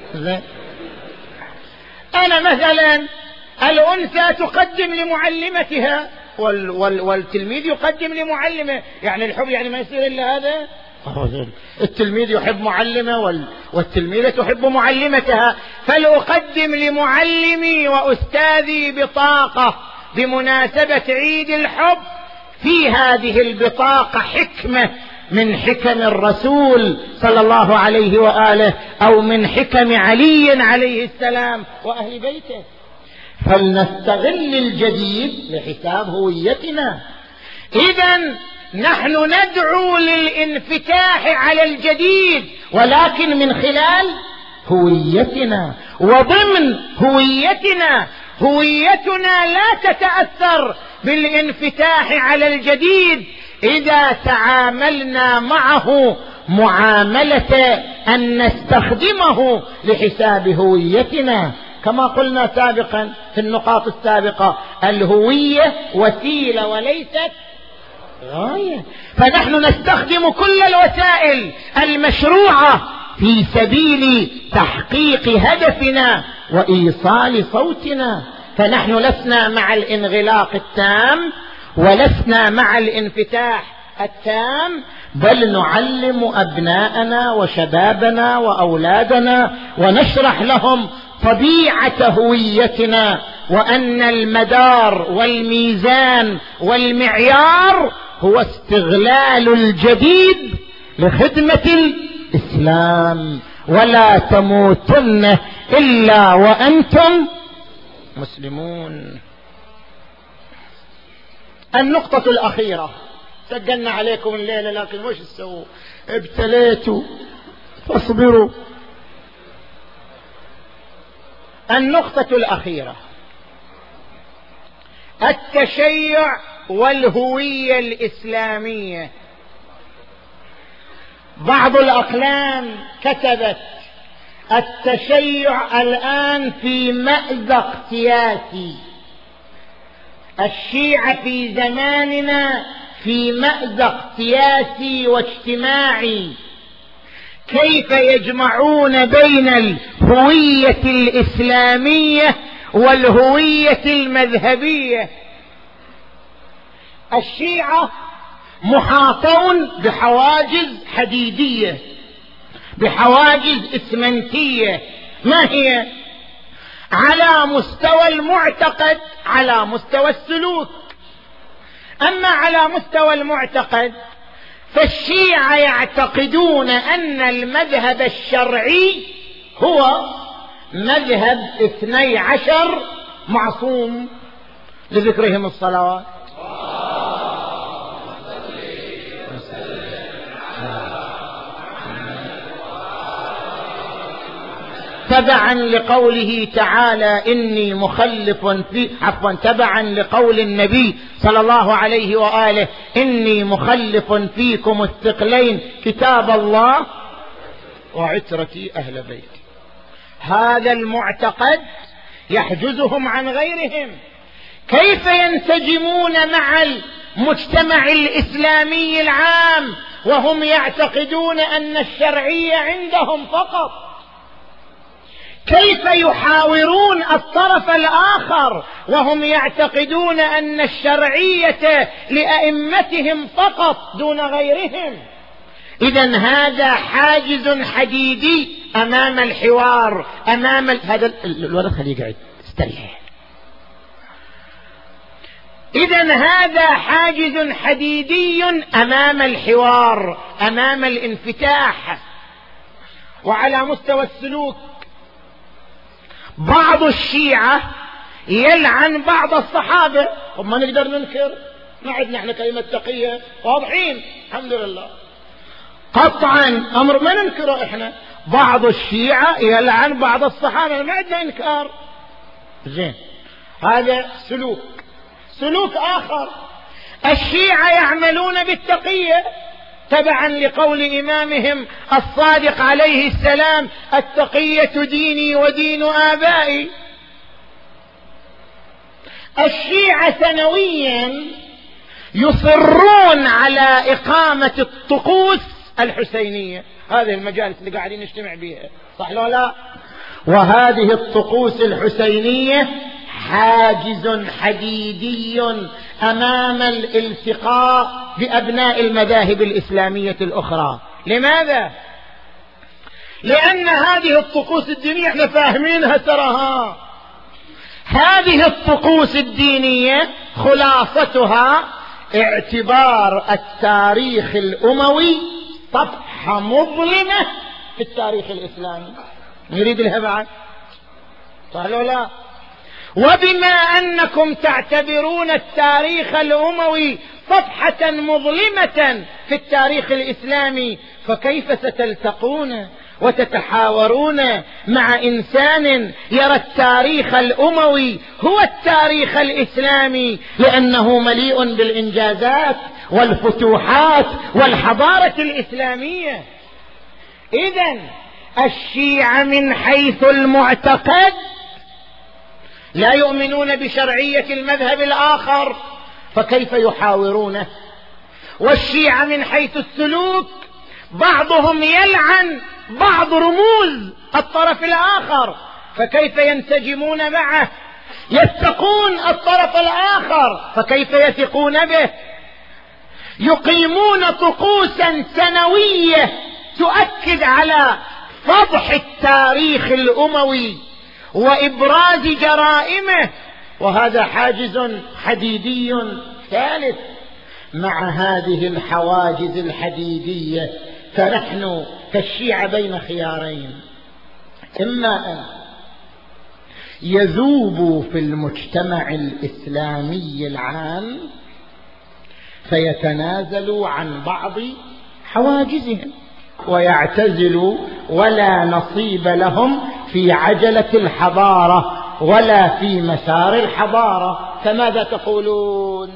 انا مثلا الانثى تقدم لمعلمتها والتلميذ يقدم لمعلمه. يعني الحب يعني ما يصير الا هذا. التلميذ يحب معلمه والتلميذة تحب معلمتها. فلأقدم لمعلمي وأستاذي بطاقة بمناسبة عيد الحب. في هذه البطاقة حكمة من حكم الرسول صلى الله عليه وآله، أو من حكم علي عليه السلام وأهل بيته. فلنستغل الجديد لحساب هويتنا. إذن نحن ندعو للانفتاح على الجديد، ولكن من خلال هويتنا وضمن هويتنا. هويتنا لا تتأثر بالانفتاح على الجديد إذا تعاملنا معه معاملة أن نستخدمه لحساب هويتنا. كما قلنا سابقا في النقاط السابقة، الهوية وسيلة وليست غاية. فنحن نستخدم كل الوسائل المشروعة في سبيل تحقيق هدفنا وإيصال صوتنا. فنحن لسنا مع الانغلاق التام ولسنا مع الانفتاح التام، بل نعلم أبناءنا وشبابنا وأولادنا ونشرح لهم طبيعة هويتنا وأن المدار والميزان والمعيار هو استغلال الجديد لخدمة الإسلام. ولا تموتن إلا وأنتم مسلمون. النقطة الأخيرة، سجلنا عليكم الليلة لكن وش تسووا؟ ابتليتوا فاصبروا. النقطة الأخيرة، التشيع والهوية الإسلامية. بعض الأقلام كتبت التشيع الآن في مأزق سياسي، الشيعة في زماننا في مأزق سياسي واجتماعي. كيف يجمعون بين الهوية الإسلامية والهوية المذهبية؟ الشيعة محاطون بحواجز حديدية، بحواجز إسمنتية. ما هي؟ على مستوى المعتقد، على مستوى السلوك. أما على مستوى المعتقد فالشيعة يعتقدون أن المذهب الشرعي هو مذهب 12 معصوم لذكرهم الصلوات. تبعا لقوله تعالى إني مخلف في تبعا لقول النبي صلى الله عليه وآله إني مخلف فيكم الثقلين كتاب الله وعترتي أهل بيتي. هذا المعتقد يحجزهم عن غيرهم. كيف ينسجمون مع المجتمع الإسلامي العام وهم يعتقدون أن الشرعية عندهم فقط؟ كيف يحاورون الطرف الآخر وهم يعتقدون أن الشرعية لأئمتهم فقط دون غيرهم؟ إذن هذا حاجز حديدي أمام الحوار، أمام هذا الولد خليه يقعد استريح. إذن هذا حاجز حديدي أمام الحوار، أمام الانفتاح. وعلى مستوى السلوك بعض الشيعة يلعن بعض الصحابة. ما نقدر ننكر، ما عندنا احنا كلمة تقية، واضحين الحمد لله قطعا، أمر ما ننكره احنا. بعض الشيعة يلعن بعض الصحابة، ما عندنا إنكار. زين، هذا سلوك آخر. الشيعة يعملون بالتقية تبعا لقول إمامهم الصادق عليه السلام التقية ديني ودين آبائي. الشيعة سنويا يصرون على إقامة الطقوس الحسينية، هذه المجالس اللي قاعدين نجتمع بها، صح لو لا؟ وهذه الطقوس الحسينية حاجز حديدي أمام الالتقاء بأبناء المذاهب الإسلامية الأخرى. لماذا؟ لأن هذه الطقوس الدينية احنا فاهمينها تراها. هذه الطقوس الدينية خلاصتها اعتبار التاريخ الأموي صفحة مظلمة في التاريخ الإسلامي. نريد لها بعد، صح لو لا؟ وبما أنكم تعتبرون التاريخ الأموي صفحة مظلمة في التاريخ الإسلامي، فكيف ستلتقون وتتحاورون مع إنسان يرى التاريخ الأموي هو التاريخ الإسلامي، لأنه مليء بالإنجازات والفتوحات والحضارة الإسلامية؟ إذن الشيعة من حيث المعتقد لا يؤمنون بشرعية المذهب الآخر، فكيف يحاورونه؟ والشيعة من حيث السلوك بعضهم يلعن بعض رموز الطرف الآخر، فكيف ينسجمون معه؟ يتقون الطرف الآخر، فكيف يثقون به؟ يقيمون طقوسا سنوية تؤكد على فضح التاريخ الأموي وإبراز جرائمه وهذا حاجز حديدي ثالث. مع هذه الحواجز الحديدية فنحن كالشيعة بين خيارين: إما أن يذوبوا في المجتمع الإسلامي العام فيتنازلوا عن بعض حواجزهم ويعتزلوا ولا نصيب لهم في عجلة الحضارة ولا في مسار الحضارة. فماذا تقولون؟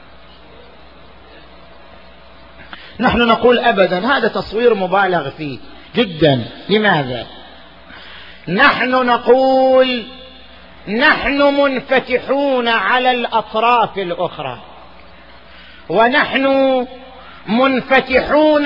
نحن نقول أبدا، هذا تصوير مبالغ فيه جدا. لماذا؟ نحن نقول نحن منفتحون على الأطراف الأخرى، ونحن منفتحون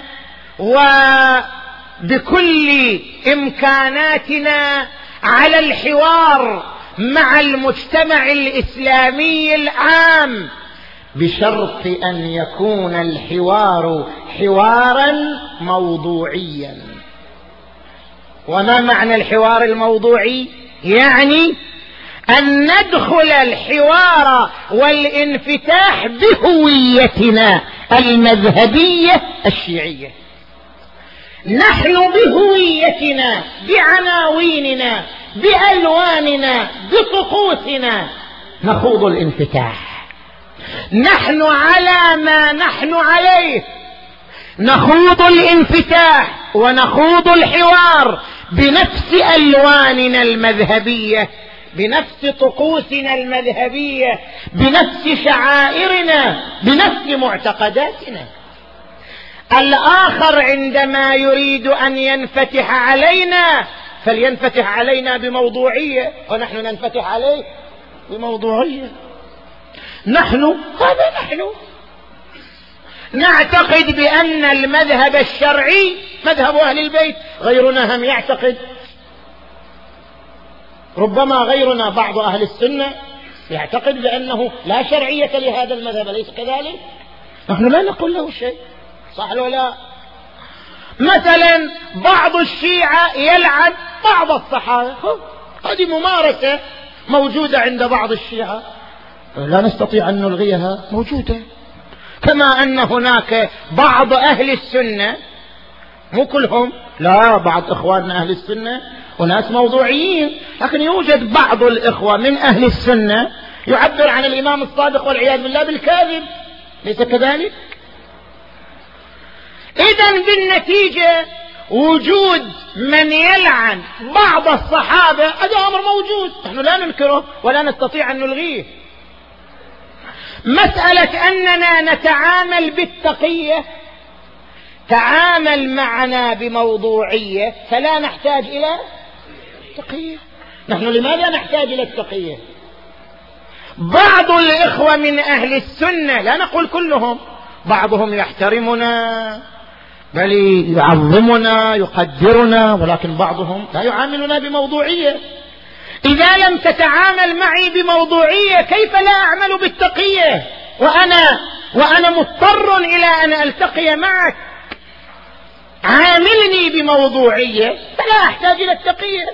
وبكل إمكاناتنا على الحوار مع المجتمع الإسلامي العام، بشرط أن يكون الحوار حوارا موضوعيا. وما معنى الحوار الموضوعي؟ يعني أن ندخل الحوار والانفتاح بهويتنا المذهبية الشيعية، نحن بهويتنا بعناويننا بألواننا بطقوسنا نخوض الانفتاح. نحن على ما نحن عليه نخوض الانفتاح ونخوض الحوار بنفس ألواننا المذهبية، بنفس طقوسنا المذهبية، بنفس شعائرنا، بنفس معتقداتنا. الآخر عندما يريد أن ينفتح علينا فلينفتح علينا بموضوعية، ونحن ننفتح عليه بموضوعية. نحن نعتقد بأن المذهب الشرعي مذهب أهل البيت، غيرنا هم يعتقد، ربما غيرنا بعض أهل السنة يعتقد بأنه لا شرعية لهذا المذهب، أليس كذلك؟ نحن لا نقول له شيء، صح ولا لا؟ مثلا بعض الشيعة يلعن بعض الصحابة، هذه ممارسة موجودة عند بعض الشيعة لا نستطيع أن نلغيها، موجودة. كما أن هناك بعض أهل السنة، مو كلهم، لا، بعض إخواننا أهل السنة وناس موضوعيين، لكن يوجد بعض الإخوة من أهل السنة يعبر عن الإمام الصادق والعياذ بالله بالكاذب، ليس كذلك؟ إذن بالنتيجة وجود من يلعن بعض الصحابة هذا أمر موجود، نحن لا ننكره ولا نستطيع أن نلغيه. مسألة أننا نتعامل بالتقية، تعامل معنا بموضوعية، فلا نحتاج إلى التقية. نحن لماذا نحتاج إلى التقية؟ بعض الإخوة من أهل السنة، لا نقول كلهم، بعضهم يحترمنا بل يعظمنا يقدرنا، ولكن بعضهم لا يعاملنا بموضوعية. إذا لم تتعامل معي بموضوعية كيف لا أعمل بالتقية وأنا مضطر إلى أن ألتقي معك؟ عاملني بموضوعية فلا أحتاج إلى التقية.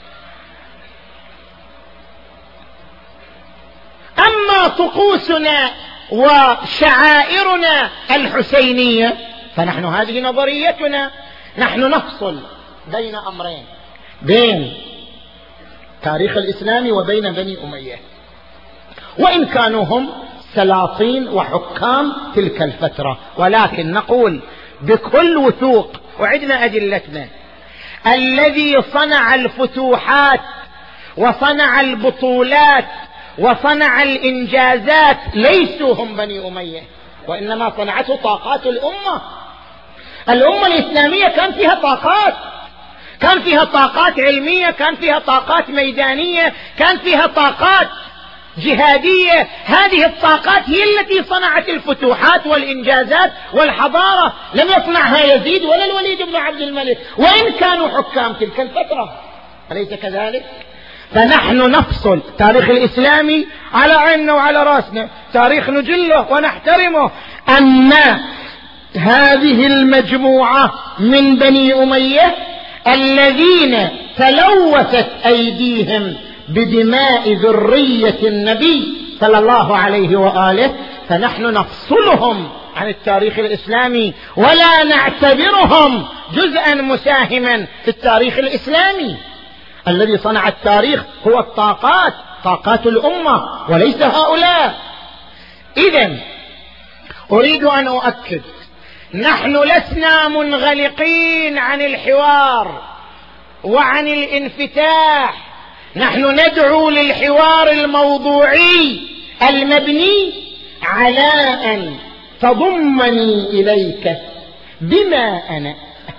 أما طقوسنا وشعائرنا الحسينية فنحن هذه نظريتنا، نحن نفصل بين أمرين، بين تاريخ الإسلام وبين بني أمية، وإن كانوا هم سلاطين وحكام تلك الفترة، ولكن نقول بكل وثوق وعدنا أدلتنا: الذي صنع الفتوحات وصنع البطولات وصنع الإنجازات ليسوا هم بني أمية، وإنما صنعته طاقات الأمة. الأمة الإسلامية كان فيها طاقات، كان فيها طاقات علمية، كان فيها طاقات ميدانية، كان فيها طاقات جهادية. هذه الطاقات هي التي صنعت الفتوحات والإنجازات والحضارة، لم يصنعها يزيد ولا الوليد بن عبد الملك، وإن كانوا حكام تلك الفترة، أليس كذلك؟ فنحن نفصل تاريخ الإسلامي على عيننا وعلى رأسنا، تاريخ نجله ونحترمه. أن هذه المجموعة من بني أمية الذين تلوثت أيديهم بدماء ذرية النبي صلى الله عليه وآله، فنحن نفصلهم عن التاريخ الإسلامي ولا نعتبرهم جزءا مساهما في التاريخ الإسلامي. الذي صنع التاريخ هو طاقات الأمة وليس هؤلاء. إذن أريد أن أؤكد، نحن لسنا منغلقين عن الحوار وعن الانفتاح، نحن ندعو للحوار الموضوعي المبني على أن تضمني إليك بما أنا،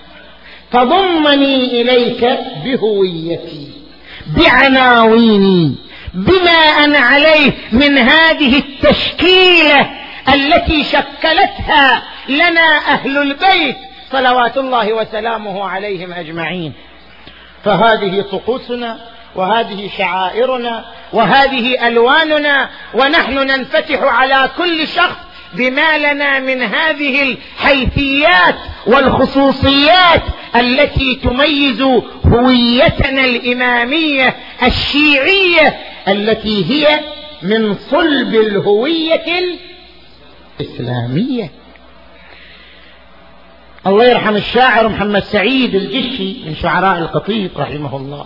تضمني إليك بهويتي، بعناويني، بما أنا عليه من هذه التشكيلة التي شكلتها لنا أهل البيت صلوات الله وسلامه عليهم أجمعين. فهذه طقوسنا وهذه شعائرنا وهذه ألواننا، ونحن ننفتح على كل شخص بما لنا من هذه الحيثيات والخصوصيات التي تميز هويتنا الإمامية الشيعية التي هي من صلب الهوية الإسلامية. الله يرحم الشاعر محمد سعيد الجشي من شعراء القطيف رحمه الله،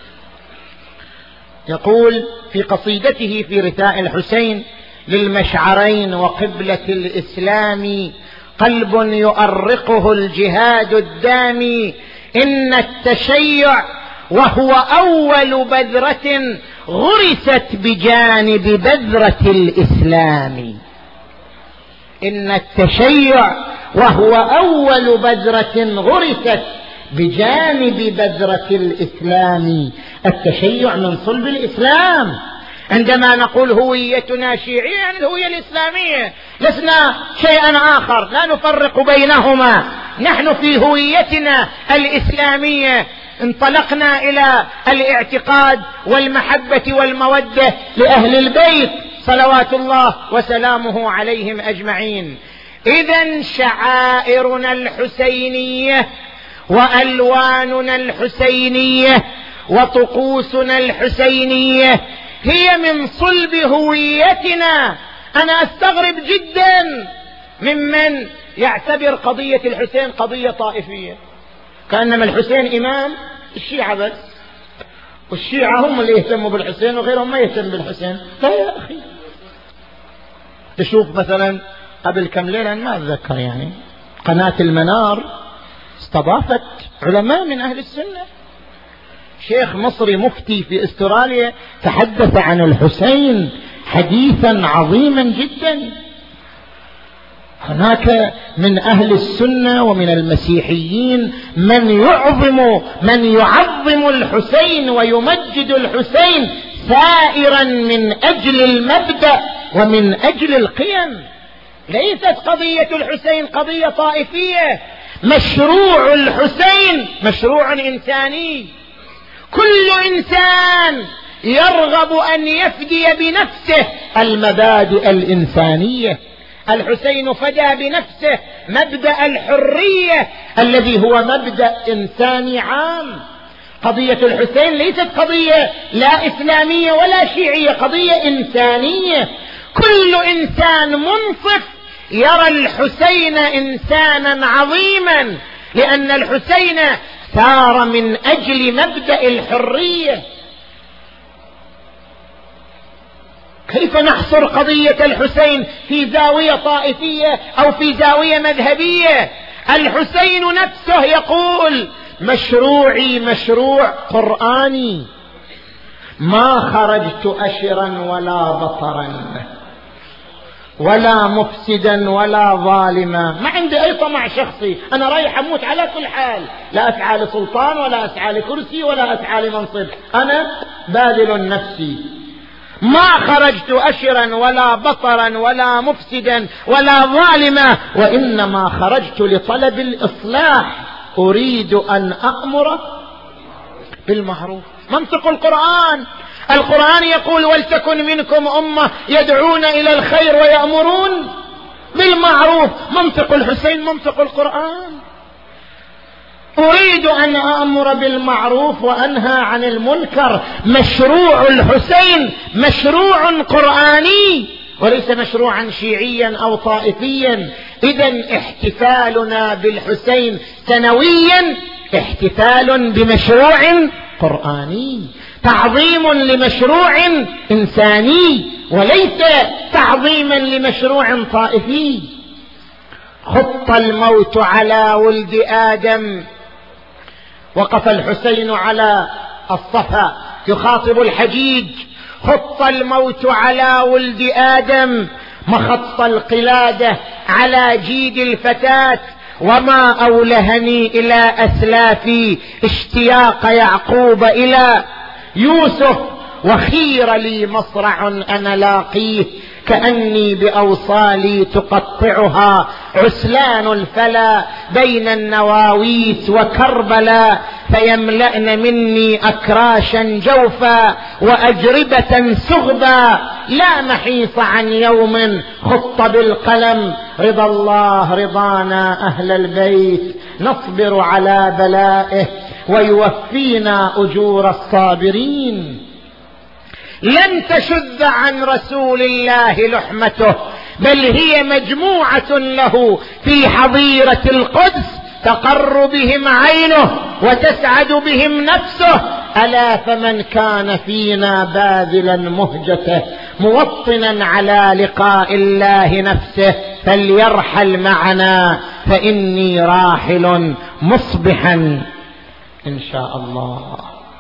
يقول في قصيدته في رثاء الحسين: للمشعرين وقبلة الإسلام قلب يؤرقه الجهاد الدامي، إن التشيع وهو أول بذرة غرست بجانب بذرة الإسلام. إن التشيع وهو أول بذرة غرست بجانب بذرة الإسلام. التشيع من صلب الإسلام. عندما نقول هويتنا شيعية يعني الهوية الإسلامية، لسنا شيئا آخر، لا نفرق بينهما، نحن في هويتنا الإسلامية انطلقنا إلى الاعتقاد والمحبة والمودة لأهل البيت صلوات الله وسلامه عليهم أجمعين. إذن شعائرنا الحسينية وألواننا الحسينية وطقوسنا الحسينية هي من صلب هويتنا. أنا أستغرب جدا ممن يعتبر قضية الحسين قضية طائفية، كأنما الحسين إمام الشيعة بس، والشيعة هم اللي يهتموا بالحسين وغيرهم ما يهتم بالحسين. لا يا أخي، تشوف مثلا قبل كم ليلة ما أتذكر يعني قناة المنار استضافت علماء من أهل السنة، شيخ مصري مفتي في استراليا تحدث عن الحسين حديثا عظيما جدا. هناك من أهل السنة ومن المسيحيين من يعظم الحسين ويمجد الحسين سائرا من أجل المبدأ ومن أجل القيم. ليست قضية الحسين قضية طائفية، مشروع الحسين مشروع إنساني. كل إنسان يرغب أن يفدي بنفسه المبادئ الإنسانية. الحسين فدى بنفسه مبدأ الحرية الذي هو مبدأ إنساني عام. قضية الحسين ليست قضية لا إسلامية ولا شيعية، قضية إنسانية. كل إنسان منصف يرى الحسين إنسانا عظيما، لأن الحسين ثار من أجل مبدأ الحرية. كيف نحصر قضية الحسين في زاوية طائفية أو في زاوية مذهبية؟ الحسين نفسه يقول: مشروعي مشروع قرآني، ما خرجت أشرا ولا بطرا ولا مفسدا ولا ظالما، ما عندي أي طمع شخصي، أنا رايح أموت على كل حال، لا أسعى لسلطان ولا أسعى لكرسي ولا أسعى لمنصب، أنا باذل نفسي. ما خرجت أشرا ولا بطرا ولا مفسدا ولا ظالما، وإنما خرجت لطلب الإصلاح، أريد أن أأمر بالمعروف. منطق القرآن. القرآن يقول: ولتكن منكم أمة يدعون إلى الخير ويأمرون بالمعروف. منطق الحسين منطق القرآن. أريد أن أأمر بالمعروف وأنهى عن المنكر. مشروع الحسين مشروع قرآني وليس مشروعا شيعيا أو طائفيا. إذن احتفالنا بالحسين سنويا احتفال بمشروع قرآني، تعظيم لمشروع إنساني وليس تعظيما لمشروع طائفي. خط الموت على ولد آدم. وقف الحسين على الصفا يخاطب الحجيج: خط الموت على ولد آدم، مخط القلادة على جيد الفتاة، وما أولهني إلى أسلافي اشتياق يعقوب إلى يوسف، وخير لي مصرع أنا لاقيه، كأني بأوصالي تقطعها عسلان الفلا بين النواويس وكربلا، فيملأن مني أكراشا جوفا وأجربة سغبا، لا محيص عن يوم خط بالقلم، رضا الله رضانا أهل البيت، نصبر على بلائه ويوفينا أجور الصابرين. لن تشذ عن رسول الله لحمته، بل هي مجموعة له في حظيرة القدس، تقر بهم عينه وتسعد بهم نفسه. ألا فمن كان فينا باذلا مهجته موطنا على لقاء الله نفسه فليرحل معنا، فإني راحل مصبحا إن شاء الله.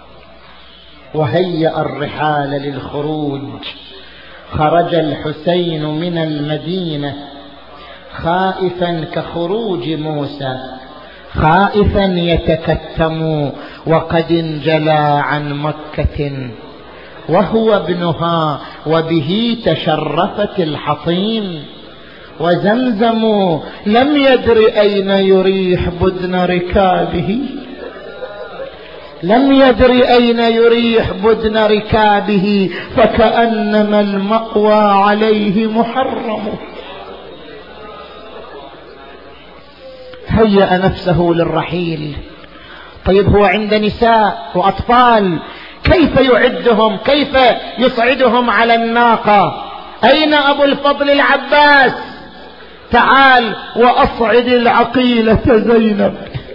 وهيأ الرحال للخروج. خرج الحسين من المدينة خائفا كخروج موسى، خائفا يتكتم وقد انجلى عن مكة، وهو ابنها وبه تشرفت الحطيم. وزمزم لم يدر أين يريح بدن ركابه، لم يدر أين يريح بدن ركابه، فكأنما المأوى عليه محرم. هيأ نفسه للرحيل. طيب هو عند نساء وأطفال، كيف يعدهم؟ كيف يصعدهم على الناقة؟ أين أبو الفضل العباس؟ تعال وأصعد العقيلة زينب.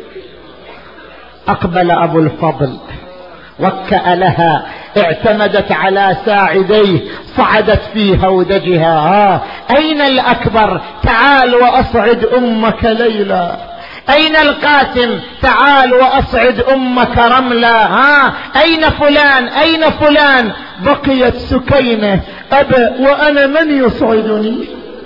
أقبل أبو الفضل وكأ لها، اعتمدت على ساعديه، صعدت في هودجها. أين الأكبر؟ تعال وأصعد أمك ليلى. أين القاسم؟ تعال وأصعد أمك رملة. أين فلان؟ أين فلان؟ بقيت سكينة. أبا وأنا من يصعدني؟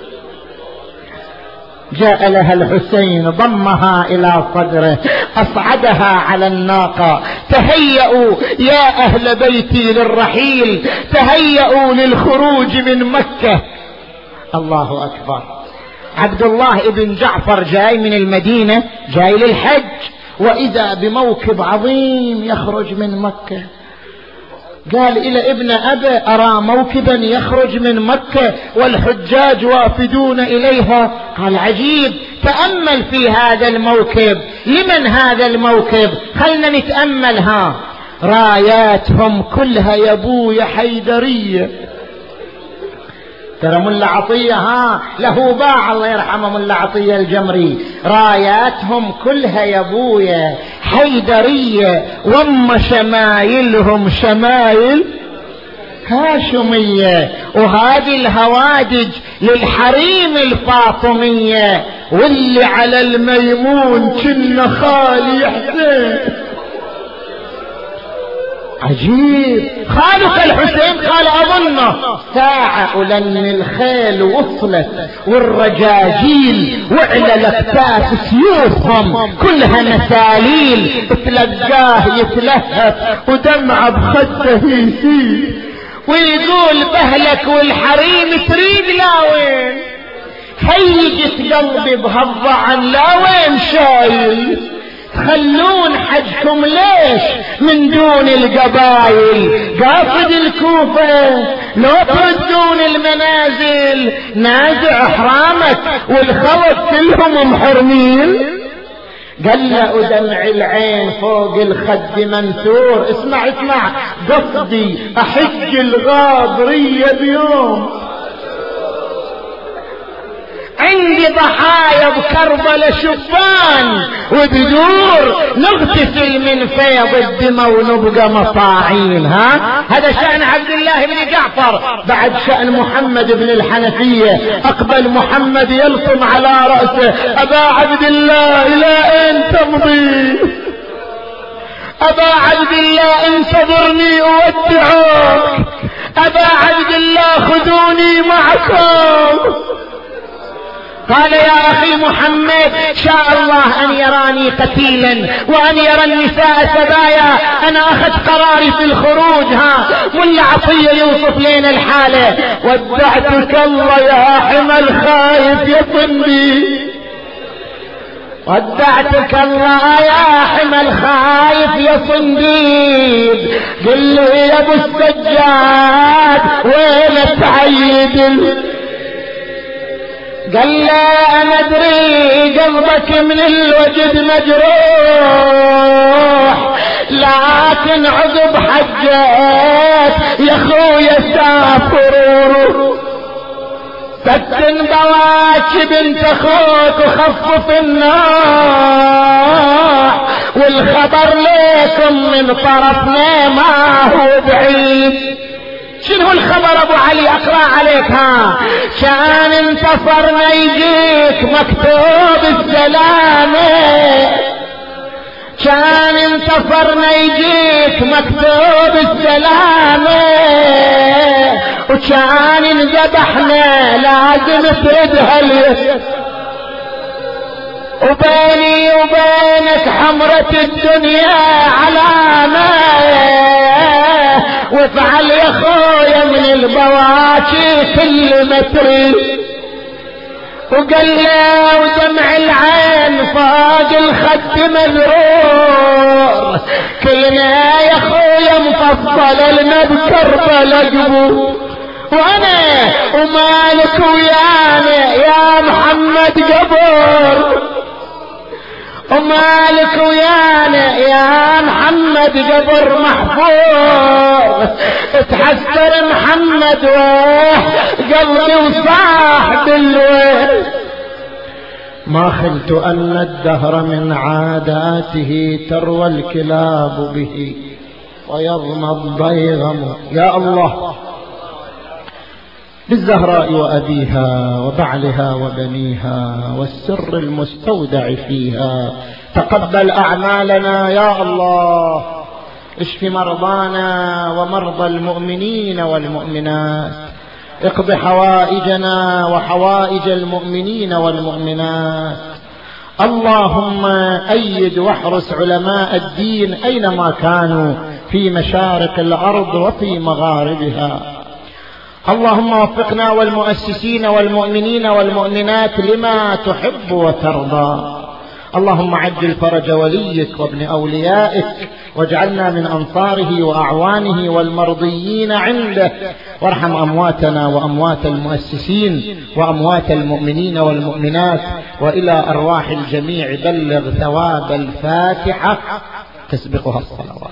جاء لها الحسين، ضمها إلى صدره، أصعدها على الناقة. تهيئوا يا أهل بيتي للرحيل، تهيئوا للخروج من مكة. الله أكبر. عبد الله ابن جعفر جاي من المدينة، جاي للحج، وإذا بموكب عظيم يخرج من مكة. قال إلى ابن أبا: أرى موكبا يخرج من مكة والحجاج وافدون إليها. قال: عجيب، تأمل في هذا الموكب. لمن هذا الموكب؟ خلنا نتأملها. راياتهم كلها يا ابويا حيدرية. ترى ملا عطية له باع، الله يرحمه ملا عطية الجمري. راياتهم كلها يا ابويا حيدرية، وام شمايلهم شمايل هاشمية، وهذه الهوادج للحريم الفاطمية، واللي على الميمون كنا خالي حسين. عجيب. خالق الحسين قال: أظنه ساعة ولن الخيل وصلت والرجاجيل وعلى الأكتاف سيوفهم كلها مساليل، تلقاه يتلهف ودمع بخده يسيل، ويقول: بهلك والحريم تريد لا وين؟ هيجت قلبي بهالضعن لا وين شايل؟ تخلون حجكم ليش من دون القبائل؟ قاصد الكوفة لو تردون المنازل، نازع احرامك والخلق كلهم محرمين. قال له دمع العين فوق الخد منثور. اسمع قصدي احج الغاضرية بيوم، عندي ضحايا بكربلاء شبان وبدور، نغتسل من فيض الدماء ونبقى مطاعين. هذا شأن عبد الله بن جعفر. بعد شأن محمد بن الحنفية، أقبل محمد يلطم على رأسه: أبا عبد الله إلى أين تمضي؟ أبا عبد الله انتظرني أودعك، أبا عبد الله خذوني معكم. قال: يا أخي محمد، شاء الله أن يراني قتيلا وأن يرى النساء سبايا، أنا أخذ قراري في الخروج. ملا عطية يوصف لنا الحالة: ودعتك الله يا حمى الخايف يطن بي، ودعتك الله يا حمى الخايف يا صنديد. قل له يا ابو السجاد وين تعيد؟ قال لا أنا أدري قلبك من الوجد مجروح، لكن عقب حجات يا خويا سافروا، سكن بواكي بنت اخوك وخفف النار، والخبر ليكم من طرفنا ما هو بعيد. شنو الخبر ابو علي؟ اقرا عليك. كان انتصرنا يجيك مكتوب السلامة، كان انتصرنا يجيك مكتوب السلامة، وكان انذبحنا لازم تردها لي، وبيني وبينك حمرة الدنيا علامة، وافعل يا خويا من البواكي كل ما تريد. وقال له ودمع العين فوق الخد مذرور، كلنا يا خويا مفصل لنا بكربلاء قبور، وانا ومالك ويانا يا محمد قبر، ومالك ويانا يا محمد قبر محفوظ. اتحسر محمد ويح قلبي وصاح بالويل، ما خلت أن الدهر من عاداته تروى الكلاب به ويضمى الضيغم. يا الله، بالزهراء وأبيها وبعلها وبنيها والسر المستودع فيها، تقبل أعمالنا يا الله، اشف مرضانا ومرضى المؤمنين والمؤمنات، اقض حوائجنا وحوائج المؤمنين والمؤمنات. اللهم أيد واحرس علماء الدين أينما كانوا في مشارق الأرض وفي مغاربها. اللهم وفقنا والمؤسسين والمؤمنين والمؤمنات لما تحب وترضى. اللهم عجل فرج وليك وابن أوليائك، واجعلنا من أنصاره وأعوانه والمرضيين عنده، وارحم أمواتنا وأموات المؤسسين وأموات المؤمنين والمؤمنات، وإلى أرواح الجميع بلغ ثواب الفاتحة تسبقها الصلوات.